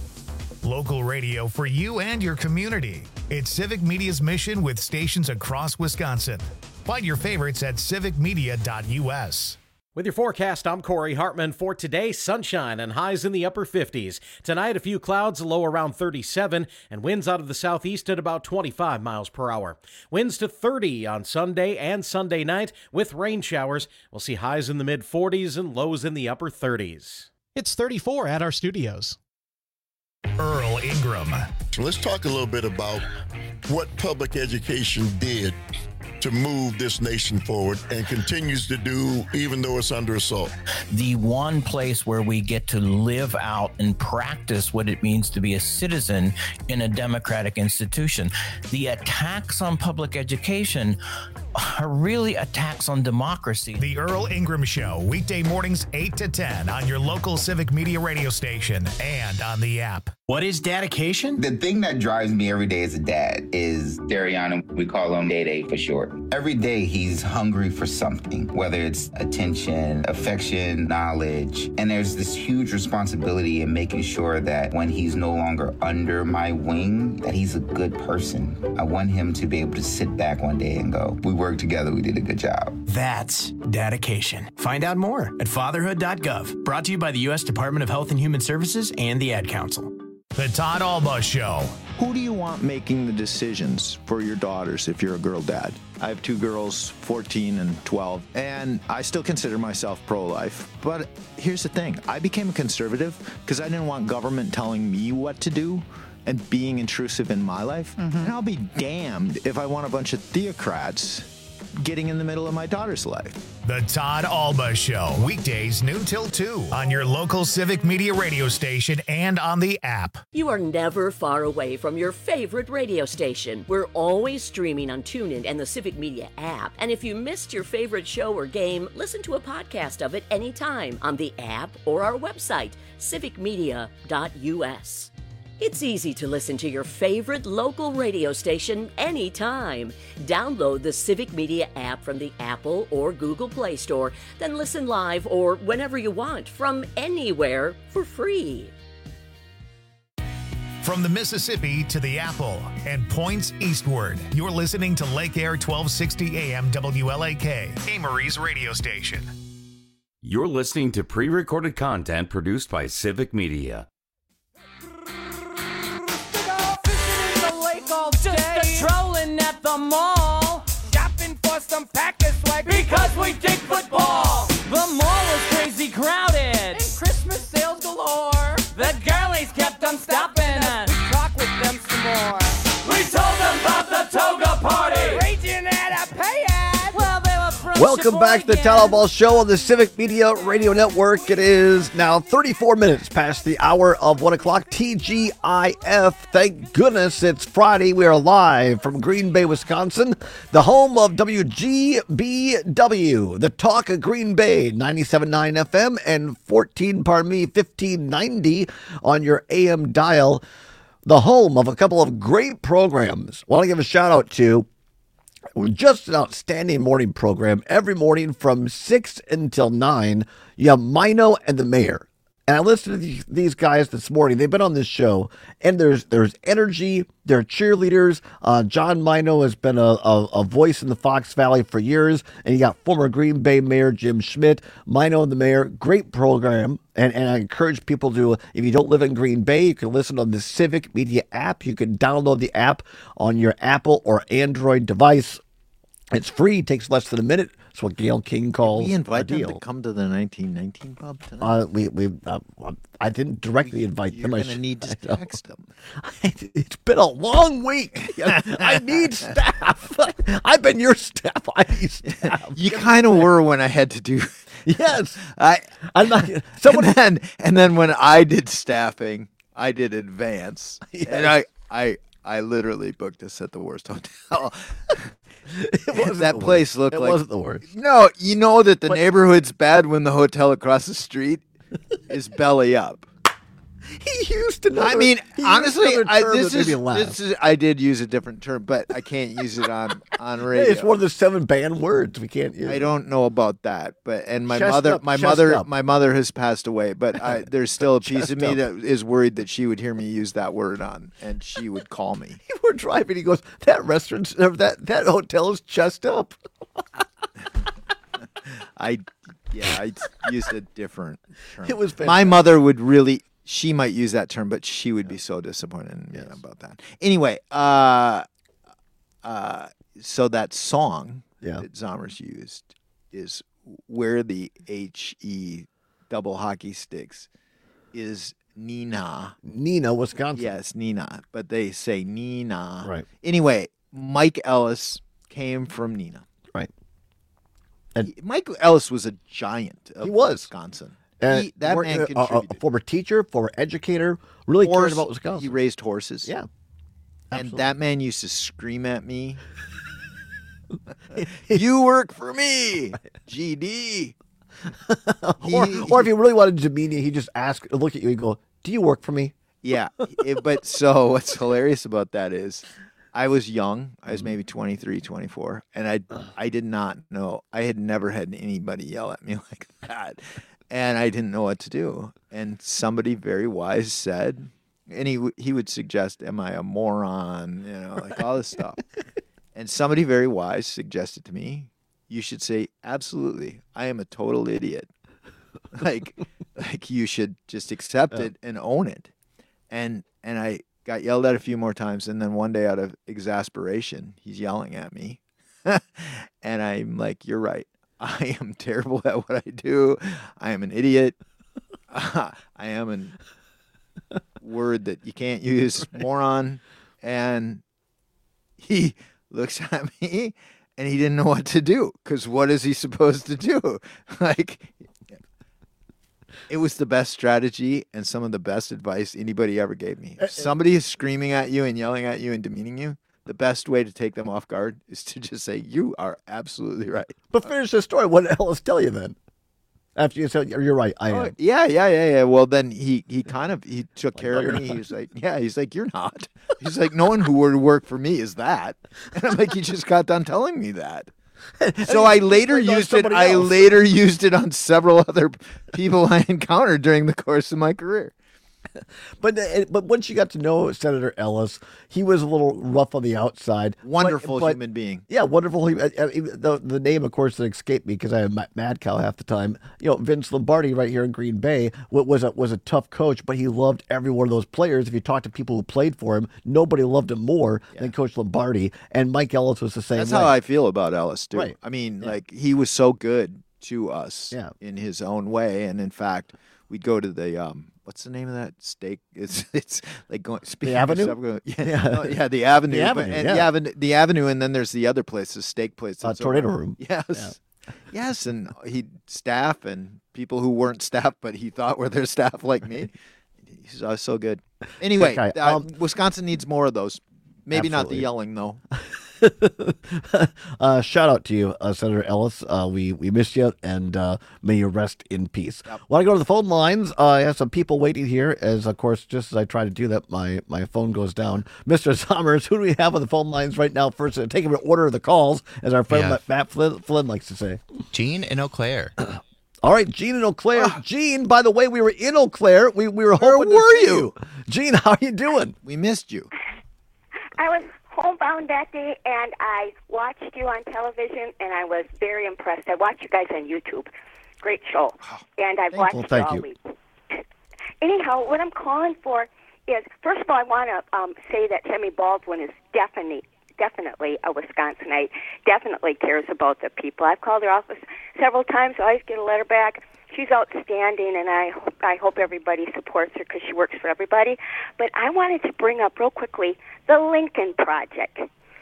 Local radio for you and your community. It's Civic Media's mission with stations across Wisconsin. Find your favorites at civic media dot u s. With your forecast, I'm Corey Hartman. For today, sunshine and highs in the upper fifties. Tonight, a few clouds, a low around thirty-seven, and winds out of the southeast at about twenty-five miles per hour. Winds to thirty on Sunday and Sunday night with rain showers. We'll see highs in the mid forties and lows in the upper thirties. It's thirty-four at our studios. Earl Ingram. So let's talk a little bit about what public education did to move this nation forward and continues to do even though it's under assault. The one place where we get to live out and practice what it means to be a citizen in a democratic institution. The attacks on public education are really attacks on democracy. The Earl Ingram Show, weekday mornings eight to ten on your local Civic Media radio station and on the app. What is dedication? The thing that drives me every day as a dad is Dariana. We call him Day-Day for short. Every day he's hungry for something, whether it's attention, affection, knowledge. And there's this huge responsibility in making sure that when he's no longer under my wing, that he's a good person. I want him to be able to sit back one day and go, we worked together, we did a good job. That's dedication. Find out more at fatherhood dot gov. Brought to you by the U S Department of Health and Human Services and the Ad Council. The Todd Alba Show. Who do you want making the decisions for your daughters if you're a girl dad? I have two girls, fourteen and twelve, and I still consider myself pro-life. But here's the thing. I became a conservative because I didn't want government telling me what to do and being intrusive in my life. Mm-hmm. And I'll be damned if I want a bunch of theocrats getting in the middle of my daughter's life. The Todd Alba Show, weekdays noon till two on your local Civic Media radio station and on the app. You are never far away from your favorite radio station. We're always streaming on TuneIn and the Civic Media app. And if you missed your favorite show or game, listen to a podcast of it anytime on the app or our website, civic media dot u s. It's easy to listen to your favorite local radio station anytime. Download the Civic Media app from the Apple or Google Play Store, then listen live or whenever you want from anywhere for free. From the Mississippi to the Apple and points eastward, you're listening to Lake Air twelve sixty A M W L A K, Amory's radio station. You're listening to pre-recorded content produced by Civic Media. Just a trolling at the mall. us some Packer swag because we dig football. The mall was crazy crowded and Christmas sales galore. The girlies kept on stopping us. We talked with them some more. We told them about the toga party. Raging at a pay-ad. Well, they were from Welcome back to the Talent Ball Show on the Civic Media Radio Network. It is now thirty-four minutes past the hour of one o'clock. T G I F. Thank goodness it's Friday. We are live from Green Bay, Wisconsin, the home of W G B W, the Talk of Green Bay, ninety-seven point nine F M and fourteen, pardon me, fifteen ninety on your A M dial. The home of a couple of great programs. I want to give a shout out to just an outstanding morning program. Every morning from six until nine, you have Mino and the Mayor. And I listened to these guys this morning. They've been on this show, and there's there's energy. They're cheerleaders. Uh, John Mino has been a, a, a voice in the Fox Valley for years, and you got former Green Bay Mayor Jim Schmidt. Mino and the Mayor, great program. And, and I encourage people to, if you don't live in Green Bay, you can listen on the Civic Media app. You can download the app on your Apple or Android device. It's free. It takes less than a minute. That's what Gail King calls we invite a deal. them to come to the nineteen nineteen pub tonight? Uh, we we uh, I didn't directly invite You're them. You're I going to sh- need to text them. It's been a long week. I need staff. I've been your staff. I need staff. You kind of were when I had to do. Yes, I. I'm not. Someone and then, and then when I did staffing, I did advance, Yes. and I I I literally booked us at the worst hotel. It wasn't that the place worst. looked It like wasn't the worst. No, you know that the But- neighborhood's bad when the hotel across the street is belly up. He used another. I mean, he used honestly, another I, term this that made is me laugh. this is I did use a different term, but I can't use it on on Hey, radio. it's one of the seven banned words we can't use. I don't know about that, but and my Chest mother, up, my chest mother, up. my mother has passed away, but I, there's still a piece Chest of me up. that is worried that she would hear me use that word on, and she would call me. We're driving. He goes, that restaurant, or that that hotel is chest up. I, yeah, I used a different term. It was my fantastic. mother would really. She might use that term, but she would be so disappointed in me about that. Anyway, uh, uh, so that song Yeah. that Zommers used is where the H E double hockey sticks is Nina. Nina, Wisconsin. Yes, Nina, but they say Nina. Right. Anyway, Mike Ellis came from Nina. Right. He- Mike Ellis was a giant of He was. Wisconsin. And He- that worked- man uh, a- contributed. a former teacher, former educator, really Horse- cared about Wisconsin. He raised horses. Yeah. And Absolutely. that man used to scream at me. You work for me, G D. or, He- or if he really wanted to demean you, he just ask, look at you, and go, "Do you work for me?" Yeah, it- but so what's hilarious about that is I was young. I was maybe twenty-three, twenty-four, and I I did not know. I had never had anybody yell at me like that, and I didn't know what to do. And somebody very wise said, and he w- he would suggest, "Am I a moron?" You know, like all this stuff. And somebody very wise suggested to me, "You should say, absolutely, I am a total idiot. like, like you should just accept Yeah. it and own it." And and I got yelled at a few more times, and then one day, out of exasperation, he's yelling at me, and I'm like, "You're right. I am terrible at what I do. I am an idiot. I am an word that you can't use, moron." And he looks at me, and he didn't know what to do, because what is he supposed to do? Like, it was the best strategy and some of the best advice anybody ever gave me. If somebody is screaming at you and yelling at you and demeaning you, the best way to take them off guard is to just say, "You are absolutely right." But finish the story. What did Ellis tell you then? After you said, "You're right, I Oh, am." yeah, yeah, yeah, yeah. Well, then he he kind of he took care no, of you're me. not. He was like, "Yeah," he's like, "You're not." He's like, "No one who would work for me is that." And I'm like, "You just got done telling me that." So I later blamed on used it. somebody I else. later used it on several other people I encountered during the course of my career. But uh, but once you got to know Senator Ellis, he was a little rough on the outside. Wonderful but, but, human being. Yeah, wonderful. Uh, uh, the, the name, of course, that escaped me because I have mad cow half the time. You know, Vince Lombardi right here in Green Bay was a, was a tough coach, but he loved every one of those players. If you talk to people who played for him, nobody loved him more yeah. than Coach Lombardi. And Mike Ellis was the same That's way. how I feel about Ellis, too. Right. I mean, yeah. like, he was so good to us yeah. in his own way. And, in fact, we'd go to the... Um, What's the name of that steak? It's it's like going. The Avenue. Stuff, going, yeah, yeah. No, yeah, the Avenue. The Avenue. But, and yeah. the Avenue. The Avenue, and then there's the other place, the steak place. Uh, Tornado over. Room. Yes, yeah. yes, and he staff and people who weren't staff, but he thought were their staff, like me. He's uh, so good. Anyway, okay, uh, um, Wisconsin needs more of those. Maybe absolutely. not the yelling though. uh, shout out to you, uh, Senator Ellis. Uh, we we miss you, and uh, may you rest in peace. Yep. Want to go to the phone lines? Uh, I have some people waiting here. As of course, just as I try to do that, my, my phone goes down. Mister Sommers, who do we have on the phone lines right now? First, uh, take an order of the calls, as our friend Yeah. Matt Flynn, Flynn likes to say. Gene in Eau Claire. All right, Gene in Eau Claire. Gene, by the way, we were in Eau Claire. We we were Where hoping were to see you? you. Gene, how are you doing? We missed you. I was homebound that day, and I watched you on television, and I was very impressed. I watched you guys on YouTube. Great show. And I've watched well, it thank all you. week. Anyhow, what I'm calling for is, first of all, I want to um, say that Tammy Baldwin is definitely, definitely a Wisconsinite, definitely cares about the people. I've called her office several times. I always get a letter back. She's outstanding, and I hope, I hope everybody supports her because she works for everybody. But I wanted to bring up real quickly the Lincoln Project.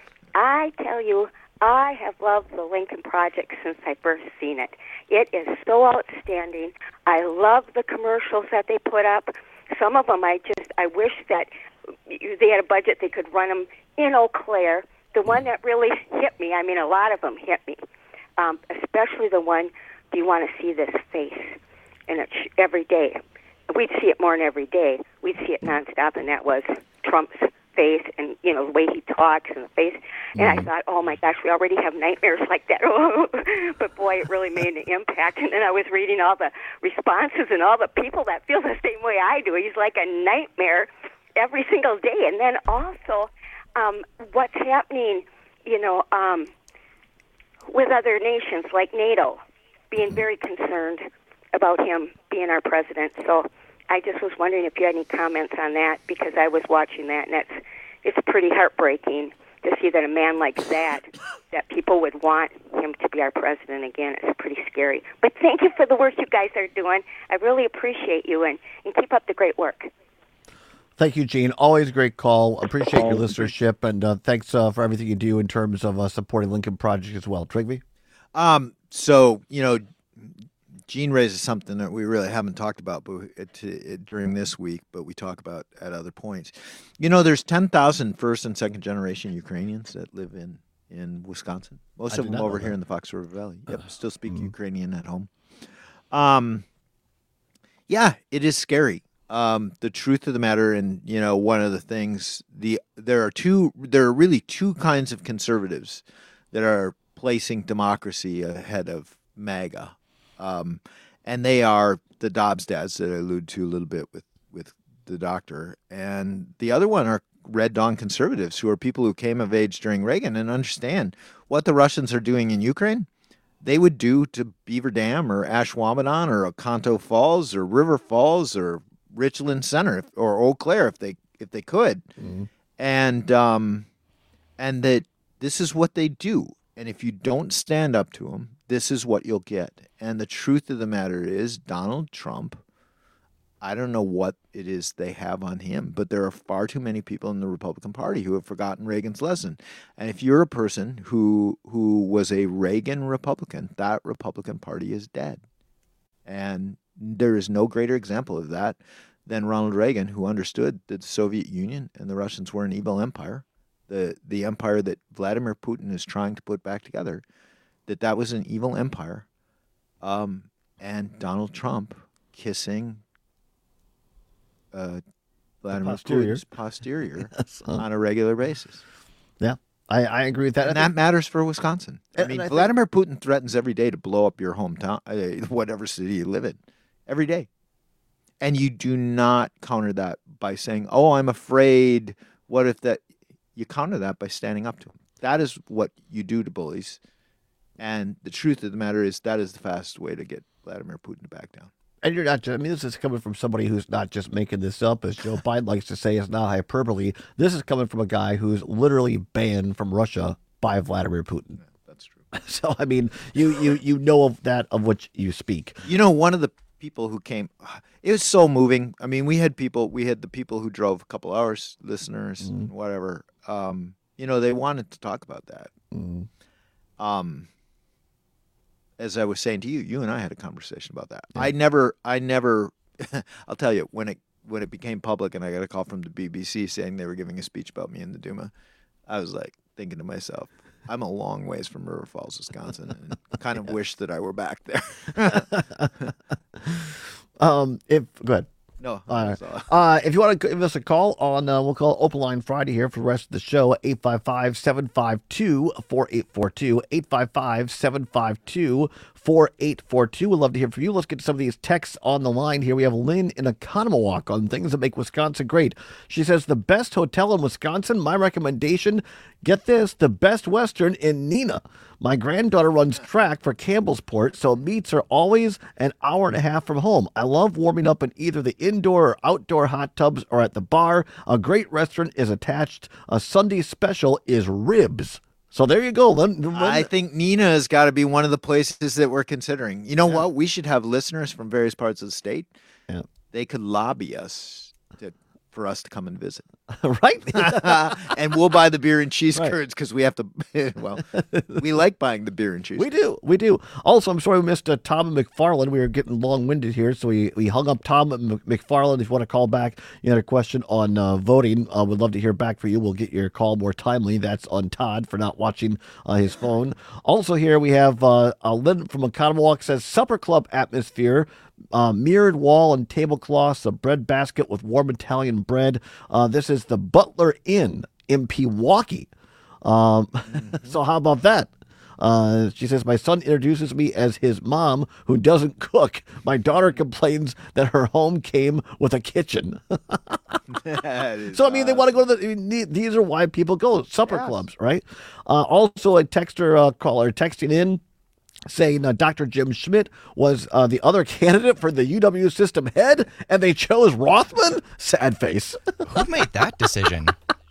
I tell you, I have loved the Lincoln Project since I first seen it. It is so outstanding. I love the commercials that they put up. Some of them I just, I wish that they had a budget they could run them in Eau Claire. The one that really hit me, I mean, a lot of them hit me, um, especially the one, do you want to see this face? And it's every day. We'd see it more than every day. We'd see it nonstop, and that was Trump's face and, you know, the way he talks and the face. And mm-hmm. I thought, oh, my gosh, we already have nightmares like that. But, boy, it really made an impact. And then I was reading all the responses and all the people that feel the same way I do. He's like a nightmare every single day. And then also um, what's happening, you know, um, with other nations like NATO, being very concerned about him being our president. So I just was wondering if you had any comments on that, because I was watching that, and that's it's pretty heartbreaking to see that a man like that, that people would want him to be our president again. It's pretty scary. But thank you for the work you guys are doing. I really appreciate you, and, and keep up the great work. Thank you, Gene. Always a great call. Appreciate your listenership, and uh, thanks uh, for everything you do in terms of uh, supporting Lincoln Project as well. Trigby? Um. So, you know, Gene raises something that we really haven't talked about but it, it, during this week, but we talk about at other points. You know, there's ten thousand first and second generation Ukrainians that live in, in Wisconsin. Most I of did them not over know here that. in the Fox River Valley. Yep, Uh, still speak mm. Ukrainian at home. Um, yeah, it is scary. Um, the truth of the matter, and you know, one of the things, the there are two, there are really two kinds of conservatives that are placing democracy ahead of MAGA. Um, and they are the Dobbs dads that I alluded to a little bit with, with the doctor. And the other one are Red Dawn conservatives, who are people who came of age during Reagan and understand what the Russians are doing in Ukraine. They would do to Beaver Dam or Ashwaubenon or Oconto Falls or River Falls or Richland Center or Eau Claire if they if they could. Mm-hmm. And um, and that this is what they do. And if you don't stand up to them, this is what you'll get. And the truth of the matter is, Donald Trump, I don't know what it is they have on him, but there are far too many people in the Republican Party who have forgotten Reagan's lesson. And if you're a person who who was a Reagan Republican, that Republican Party is dead. And there is no greater example of that than Ronald Reagan, who understood that the Soviet Union and the Russians were an evil empire. The the empire that Vladimir Putin is trying to put back together, that that was an evil empire, um, and Donald Trump kissing uh, Vladimir posterior. Putin's posterior Yes, uh, on a regular basis. Yeah, I, I agree with that. And I that think- matters for Wisconsin. I And- mean, and I think- Vladimir Putin threatens every day to blow up your hometown, uh, whatever city you live in, every day. And you do not counter that by saying, oh, I'm afraid. What if that? You counter that by standing up to them. That is what you do to bullies. And the truth of the matter is that is the fastest way to get Vladimir Putin to back down. And you're not just, I mean, this is coming from somebody who's not just making this up, as Joe Biden likes to say, it's not hyperbole. This is coming from a guy who's literally banned from Russia by Vladimir Putin. Yeah, that's true. So, I mean, you, you, you know of that of which you speak. You know, one of the people who came, it was so moving. I mean, we had people, we had the people who drove a couple hours, listeners, mm. and whatever. Um, you know, they wanted to talk about that. Mm. Um, as I was saying to you, you and I had a conversation about that. Yeah. I never, I never, I'll tell you, when it when it became public and I got a call from the B B C saying they were giving a speech about me in the Duma, I was like thinking to myself, I'm a long ways from River Falls, Wisconsin, and kind of wish that I were back there. um, if go ahead. No. Uh, uh, if you want to give us a call on, uh, we'll call Open Line Friday here for the rest of the show, eight five five, seven five two, four eight four two, eight five five, seven five two, four eight four two. We'd love to hear from you. Let's get to some of these texts on the line here. We have Lynn in Economawalk on things that make Wisconsin great. She says, the best hotel in Wisconsin, my recommendation, get this, the Best Western in Neenah. My granddaughter runs track for Campbellsport, so meets are always an hour and a half from home. I love warming up in either the indoor or outdoor hot tubs or at the bar. A great restaurant is attached. A Sunday special is ribs. So there you go. Lynn, Lynn. I think Neenah has got to be one of the places that we're considering. You know yeah. what? We should have listeners from various parts of the state. Yeah. They could lobby us to, for us to come and visit. Right? And we'll buy the beer and cheese right. curds because we have to, well, we like buying the beer and cheese We do. We do. Also, I'm sorry we missed uh, Tom and McFarland. We were getting long-winded here, so we, we hung up Tom and McFarland. If you want to call back, you had a question on uh, voting. Uh, we'd love to hear back for you. We'll get your call more timely. That's on Todd for not watching uh, his phone. Also here we have uh, uh, Lynn from Economawalk says, Supper Club atmosphere. Uh, mirrored wall and tablecloths, a bread basket with warm Italian bread. Uh, this is the Butler Inn in Pewaukee. Um, mm-hmm. So how about that? Uh, she says, my son introduces me as his mom who doesn't cook. My daughter complains that her home came with a kitchen. So, I mean, they want to go to the, I mean, these are why people go, supper yes. clubs, right? Uh, also, a texter uh, caller texting in, saying uh, Doctor Jim Schmidt was uh, the other candidate for the U W system head, and they chose Rothman? Sad face. Who made that decision?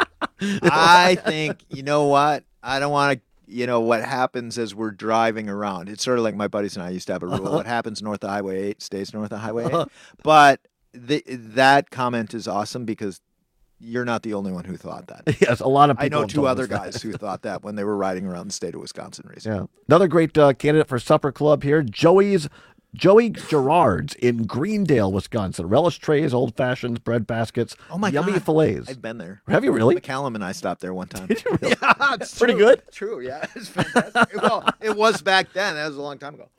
I think, you know what? I don't want to, you know, what happens as we're driving around. It's sort of like my buddies and I used to have a rule. Uh-huh. What happens north of Highway eight stays north of Highway eight. Uh-huh. But the, that comment is awesome because you're not the only one who thought that. Yes, a lot of people. I know two other guys who thought that when they were riding around the state of Wisconsin recently. Yeah, another great uh, candidate for supper club here, Joey's Joey Gerard's in Greendale, Wisconsin. Relish trays, old fashions, bread baskets, oh my yummy God. fillets. I've been there. Have you really? McCallum and I stopped there one time. Did you really? Yeah, it's pretty true. good. True, yeah, it's fantastic. Well, it was back then. That was a long time ago.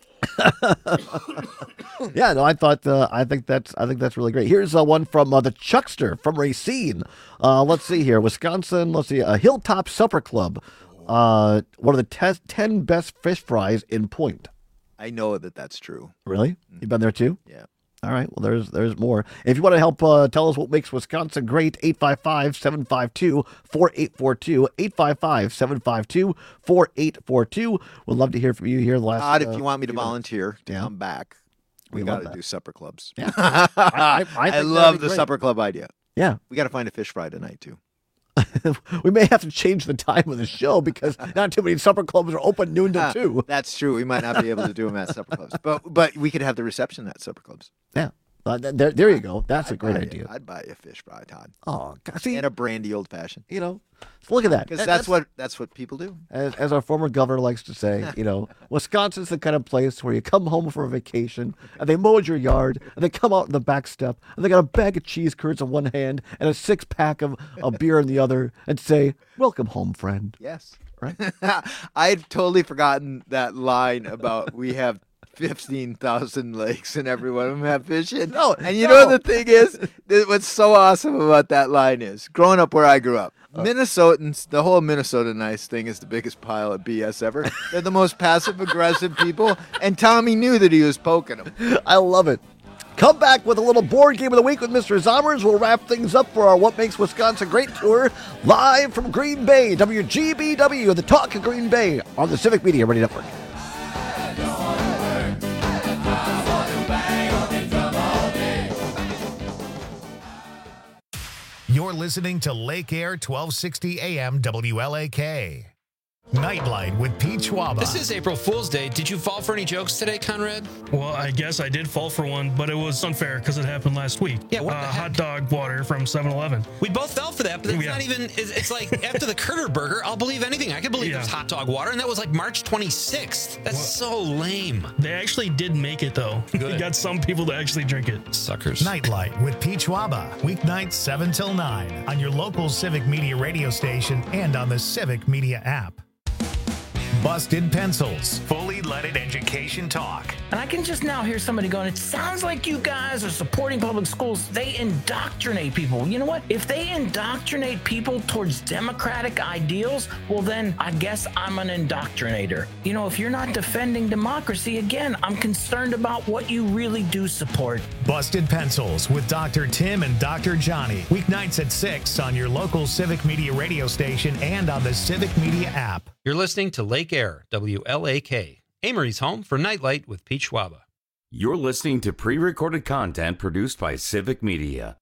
Yeah, no, I thought uh, I think that's I think that's really great. Here's uh, one from uh, the Chuckster from Racine. Uh, let's see here, Wisconsin. Let's see, a Hilltop Supper Club. Uh, one of the te- ten best fish fries in Point. I know that that's true. Really? Mm-hmm. You've been there too? Yeah. All right. Well, there's there's more. If you want to help uh, tell us what makes Wisconsin great, eight five five, seven five two, four eight four two, eight five five, seven five two, four eight four two. We'd love to hear from you here. The last, Todd, if uh, you want me to volunteer minutes. to yeah. come back, we, we got to do supper clubs. Yeah. I, I, I, I love the great. supper club idea. Yeah. We got to find a fish fry tonight, too. We may have to change the time of the show because not too many supper clubs are open noon to two. That's true. We might not be able to do them at supper clubs, but but we could have the reception at supper clubs. Yeah, uh, there, there you go. That's I'd a great buy, idea. I'd buy a fish fry, Todd. Oh, God, see, and a brandy old fashioned. You know, look at that. Because that, that's, that's what that's what people do. As, as our former governor likes to say, you know, Wisconsin's the kind of place where you come home for a vacation and they mowed your yard and they come out in the back step and they got a bag of cheese curds in one hand and a six pack of, of beer in the other and say, "Welcome home, friend." Yes, right. I'd totally forgotten that line about we have fifteen thousand lakes and every one of them have fish in. No, and you no. know the thing is, what's so awesome about that line is, growing up where I grew up, uh, Minnesotans, the whole Minnesota nice thing is the biggest pile of B S ever. They're the most passive-aggressive people, and Tommy knew that he was poking them. I love it. Come back with a little board game of the week with Mister Zommers. We'll wrap things up for our What Makes Wisconsin Great tour live from Green Bay, W G B W, the Talk of Green Bay on the Civic Media Radio Network. You're listening to Lake Air twelve sixty A M W L A K. Nightlight with Pete Schwaba. This is April Fool's Day. Did you fall for any jokes today, Conrad? Well, I guess I did fall for one, but it was unfair because it happened last week. Yeah, what uh, the heck? Hot dog water from seven eleven. We both fell for that, but it's Yeah. not even, it's, it's like after the Critter Burger, I'll believe anything. I could believe Yeah. there's hot dog water, and that was like March twenty-sixth. That's so lame. They actually did make it, though. Good. They got some people to actually drink it. Suckers. Nightlight with Pete Schwaba. Weeknights seven till nine on your local Civic Media radio station and on the Civic Media app. Busted Pencils. Fully leaded education talk. And I can just now hear somebody going, it sounds like you guys are supporting public schools. They indoctrinate people. You know what? If they indoctrinate people towards democratic ideals, well, then I guess I'm an indoctrinator. You know, if you're not defending democracy, again, I'm concerned about what you really do support. Busted Pencils with Doctor Tim and Doctor Johnny. Weeknights at six on your local Civic Media radio station and on the Civic Media app. You're listening to Lake Air, W L A K. Amory's home for Nightlight with Pete Schwaba. You're listening to pre-recorded content produced by Civic Media.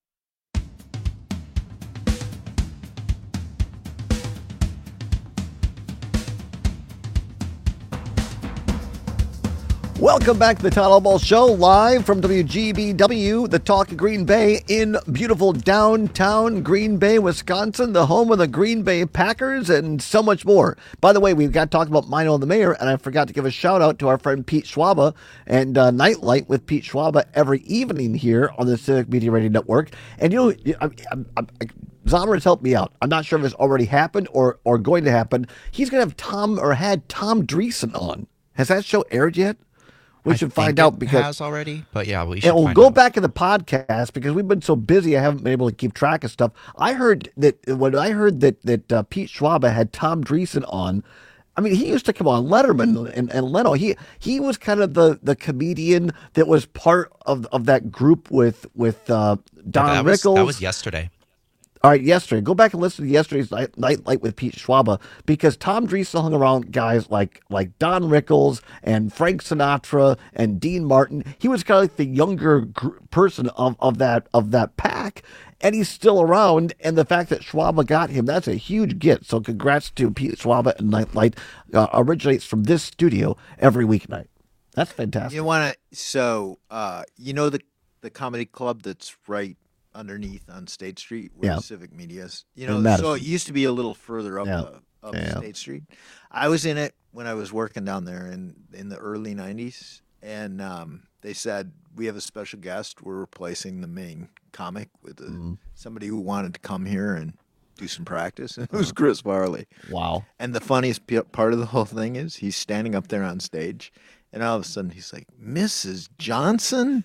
Welcome back to the Todd Ball Show, live from W G B W, the Talk of Green Bay, in beautiful downtown Green Bay, Wisconsin, the home of the Green Bay Packers, and so much more. By the way, we've got to talk about Mino and the Mayor, and I forgot to give a shout out to our friend Pete Schwaba and uh, Nightlight with Pete Schwaba every evening here on the Civic Media Radio Network. And you know, I, I, I, I Zomer has helped me out. I'm not sure if it's already happened or or going to happen. He's going to have Tom or had Tom Dreesen on. Has that show aired yet? We I should think find out it because has already, but yeah, we should. and we'll find go out. back in the podcast because we've been so busy. I haven't been able to keep track of stuff. I heard that when I heard that that uh, Pete Schwaba had Tom Dreesen on. I mean, he used to come on Letterman and, and Leno. He he was kind of the, the comedian that was part of, of that group with with uh, Don that was, Rickles. That was yesterday. All right, yesterday. Go back and listen to yesterday's night, Nightlight with Pete Schwaba because Tom Dreesen hung around guys like like Don Rickles and Frank Sinatra and Dean Martin. He was kind of like the younger gr- person of, of that of that pack, and he's still around. And the fact that Schwaba got him, that's a huge get. So congrats to Pete Schwaba and Nightlight. Uh, originates from this studio every weeknight. That's fantastic. You want to? So uh, you know the the comedy club that's right underneath on State Street where Yeah. Civic Media is. You In know, Madison. so it used to be a little further up, Yeah. uh, up Yeah. State Street. I was in it when I was working down there in in the early nineties, and um, they said we have a special guest. We're replacing the main comic with a, Mm-hmm. somebody who wanted to come here and do some practice. And it was Chris Farley. Wow. And the funniest p- part of the whole thing is he's standing up there on stage, and all of a sudden he's like, "Missus Johnson."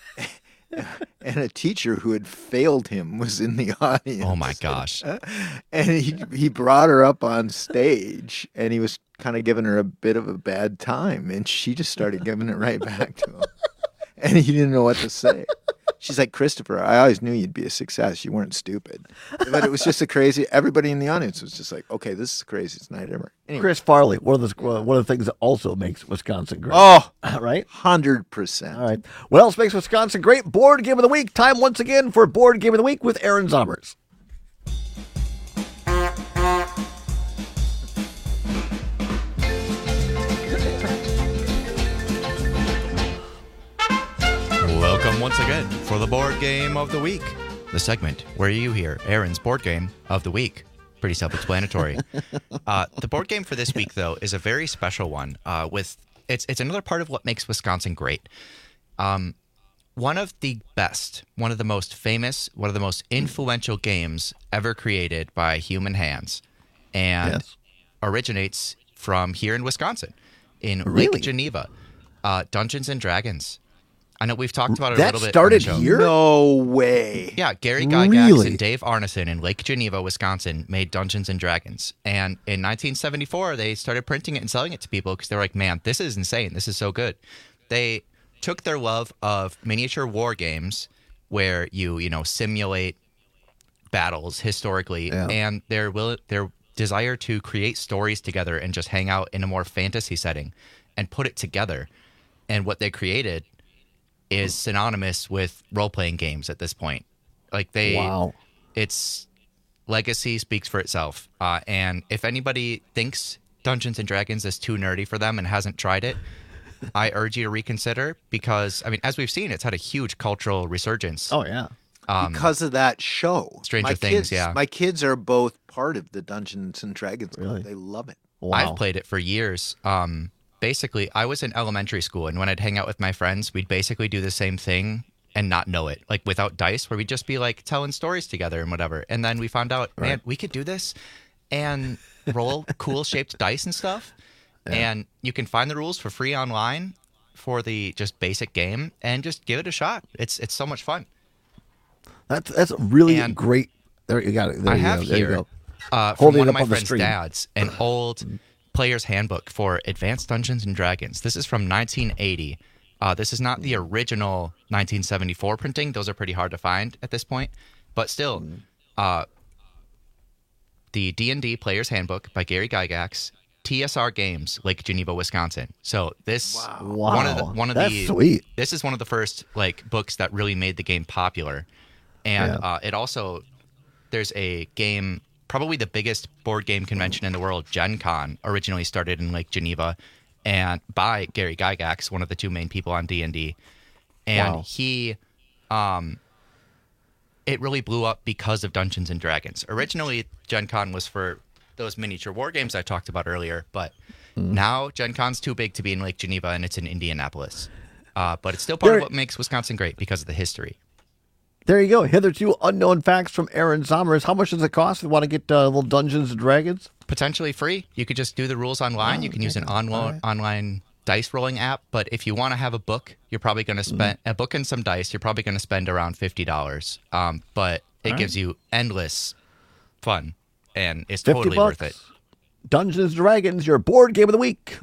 And a teacher who had failed him was in the audience. Oh my gosh. And he he brought her up on stage, and he was kind of giving her a bit of a bad time, and she just started giving it right back to him. And he didn't know what to say. She's like, "Christopher, I always knew you'd be a success. You weren't stupid." But it was just a crazy, everybody in the audience was just like, "Okay, this is the craziest night ever." Anyway. Chris Farley, one of the one of the things that also makes Wisconsin great. Oh, right, hundred percent. All right. What else makes Wisconsin great? Board Game of the Week. Time once again for Board Game of the Week with Aaron Zommers. Welcome once again for the Board Game of the Week, the segment where you hear Aaron's Board Game of the Week. Pretty self-explanatory. uh, the board game for this week, though, is a very special one. Uh, with it's it's another part of what makes Wisconsin great. Um, one of the best, one of the most famous, one of the most influential games ever created by human hands, and Yes. originates from here in Wisconsin, in Really? Lake Geneva, uh, Dungeons and Dragons. I know we've talked about it That a little bit. started on the show. here? No way. Yeah, Gary Gygax Really? and Dave Arneson in Lake Geneva, Wisconsin, made Dungeons and Dragons. And in nineteen seventy-four, they started printing it and selling it to people because they were like, man, this is insane. This is so good. They took their love of miniature war games where you, you know, simulate battles historically Yeah. and their will their desire to create stories together and just hang out in a more fantasy setting and put it together. And what they created is synonymous with role-playing games at this point. Like they Wow. It's legacy speaks for itself. Uh, and if anybody thinks Dungeons and Dragons is too nerdy for them and hasn't tried it, I urge you to reconsider because, I mean, as we've seen, it's had a huge cultural resurgence. Oh, yeah. Um, because of that show. Stranger my Things, kids, yeah. My kids are both part of the Dungeons and Dragons Club. Really? They love it. I've played it for years. Um, basically, I was in elementary school, and when I'd hang out with my friends, we'd basically do the same thing and not know it, like without dice, where we'd just be like telling stories together and whatever. And then we found out, Right. man, we could do this and roll cool shaped dice and stuff. And you can find the rules for free online for the just basic game and just give it a shot. It's it's so much fun. That's that's really And great. There you got it. There I you have go. There you here go. uh, Holding from one it of up my on the friend's stream. dads, an old player's handbook for Advanced Dungeons and Dragons. This is from nineteen eighty. Uh, this is not the original nineteen seventy-four printing. Those are pretty hard to find at this point. But still, uh, the D and D Player's Handbook by Gary Gygax, T S R Games, Lake Geneva, Wisconsin. So this one of the Wow. one of That's the sweet. this is one of the first like books that really made the game popular, and Yeah. uh, it also there's a game, probably the biggest board game convention in the world, Gen Con, originally started in Lake Geneva, and by Gary Gygax, one of the two main people on D and D, and Wow. he, um, it really blew up because of Dungeons and Dragons. Originally, Gen Con was for those miniature war games I talked about earlier, but now Gen Con's too big to be in Lake Geneva, and it's in Indianapolis. Uh, but it's still part There- of what makes Wisconsin great because of the history. There you go. Hitherto unknown facts from Aaron Zommers. How much does it cost if you want to get uh, little Dungeons and Dragons? Potentially free. You could just do the rules online. you can use an onlo- online dice rolling app. But if you want to have a book, you're probably going to spend a book and some dice. You're probably going to spend around fifty dollars. Um, but it All gives you endless fun, and it's fifty totally bucks. worth it. Dungeons and Dragons, your board game of the week.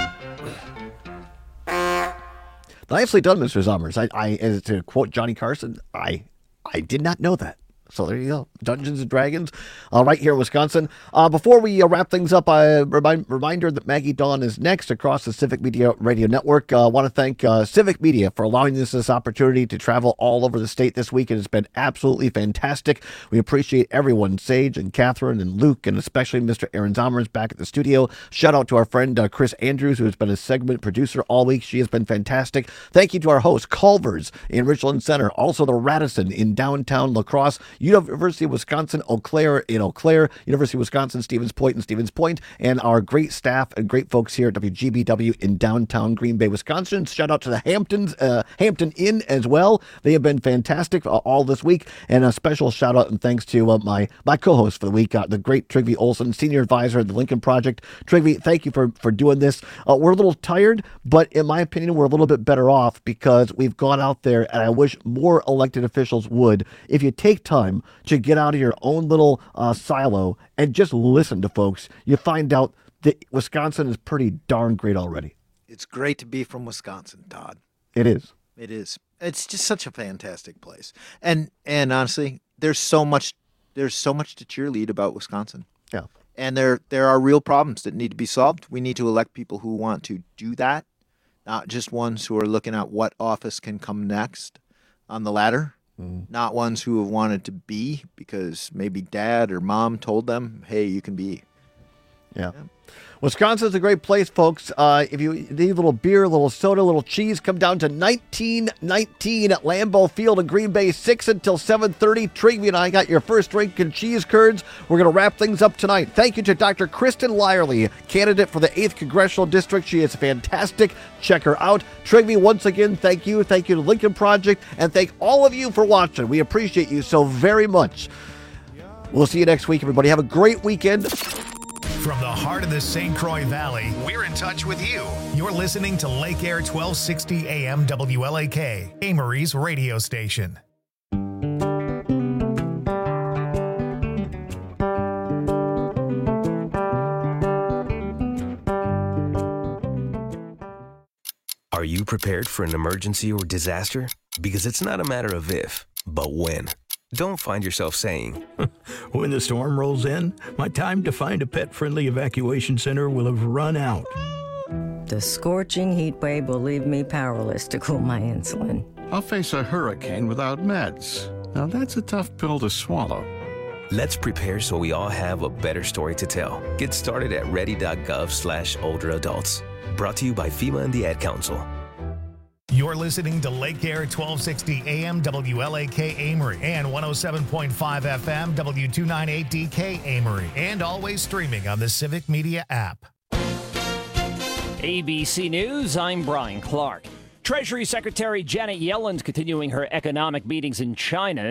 Nicely done, Mister Zommers. I, I, as to quote Johnny Carson, I, I did not know that. So there you go. Dungeons and Dragons, uh, right here in Wisconsin. Uh, before we uh, wrap things up, a remind, reminder that Maggie Dawn is next across the Civic Media Radio Network. I uh, want to thank uh, Civic Media for allowing us this opportunity to travel all over the state this week. It has been absolutely fantastic. We appreciate everyone, Sage and Catherine and Luke, and especially Mister Aaron Zommers back at the studio. Shout out to our friend uh, Chris Andrews, who has been a segment producer all week. She has been fantastic. Thank you to our host, Culver's in Richland Center, also the Radisson in downtown La Crosse, University of Wisconsin, Eau Claire in Eau Claire, University of Wisconsin, Stevens Point in Stevens Point, and our great staff and great folks here at W G B W in downtown Green Bay, Wisconsin. Shout out to the Hamptons, uh, Hampton Inn as well. They have been fantastic uh, all this week. And a special shout out and thanks to uh, my my co-host for the week, uh, the great Trygve Olson, senior advisor at the Lincoln Project. Trygve, thank you for, for doing this. Uh, we're a little tired, but in my opinion, we're a little bit better off because we've gone out there, and I wish more elected officials would. If you take time to get out of your own little uh, silo and just listen to folks, you find out that Wisconsin is pretty darn great already. It's great to be from Wisconsin, Todd. It is. It is. It's just such a fantastic place. And and honestly, there's so much there's so much to cheerlead about Wisconsin. Yeah. And there there are real problems that need to be solved. We need to elect people who want to do that, not just ones who are looking at what office can come next on the ladder. Not ones who have wanted to be because maybe dad or mom told them, hey, you can be. Yeah. Wisconsin's a great place, folks. Uh, if you need a little beer, a little soda, a little cheese, come down to nineteen nineteen at Lambeau Field in Green Bay, six until seven thirty. Trygve and I got your first drink and cheese curds. We're going to wrap things up tonight. Thank you to Doctor Kristen Lyerly, candidate for the eighth Congressional District. She is fantastic. Check her out. Trygve, once again, thank you. Thank you to Lincoln Project, and thank all of you for watching. We appreciate you so very much. We'll see you next week, everybody. Have a great weekend. From the heart of the Saint Croix Valley, we're in touch with you. You're listening to Lake Air twelve sixty A M W L A K, Amory's radio station. Are you prepared for an emergency or disaster? Because it's not a matter of if, but when. Don't find yourself saying, when the storm rolls in, my time to find a pet-friendly evacuation center will have run out. The scorching heat wave will leave me powerless to cool my insulin. I'll face a hurricane without meds. Now that's a tough pill to swallow. Let's prepare so we all have a better story to tell. Get started at ready.gov slash older adults. Brought to you by FEMA and the Ad Council. You're listening to Lake Air twelve sixty A M W L A K Amory and one oh seven point five F M W two ninety-eight D K Amory, and always streaming on the Civic Media app. A B C News, I'm Brian Clark. Treasury Secretary Janet Yellen's continuing her economic meetings in China.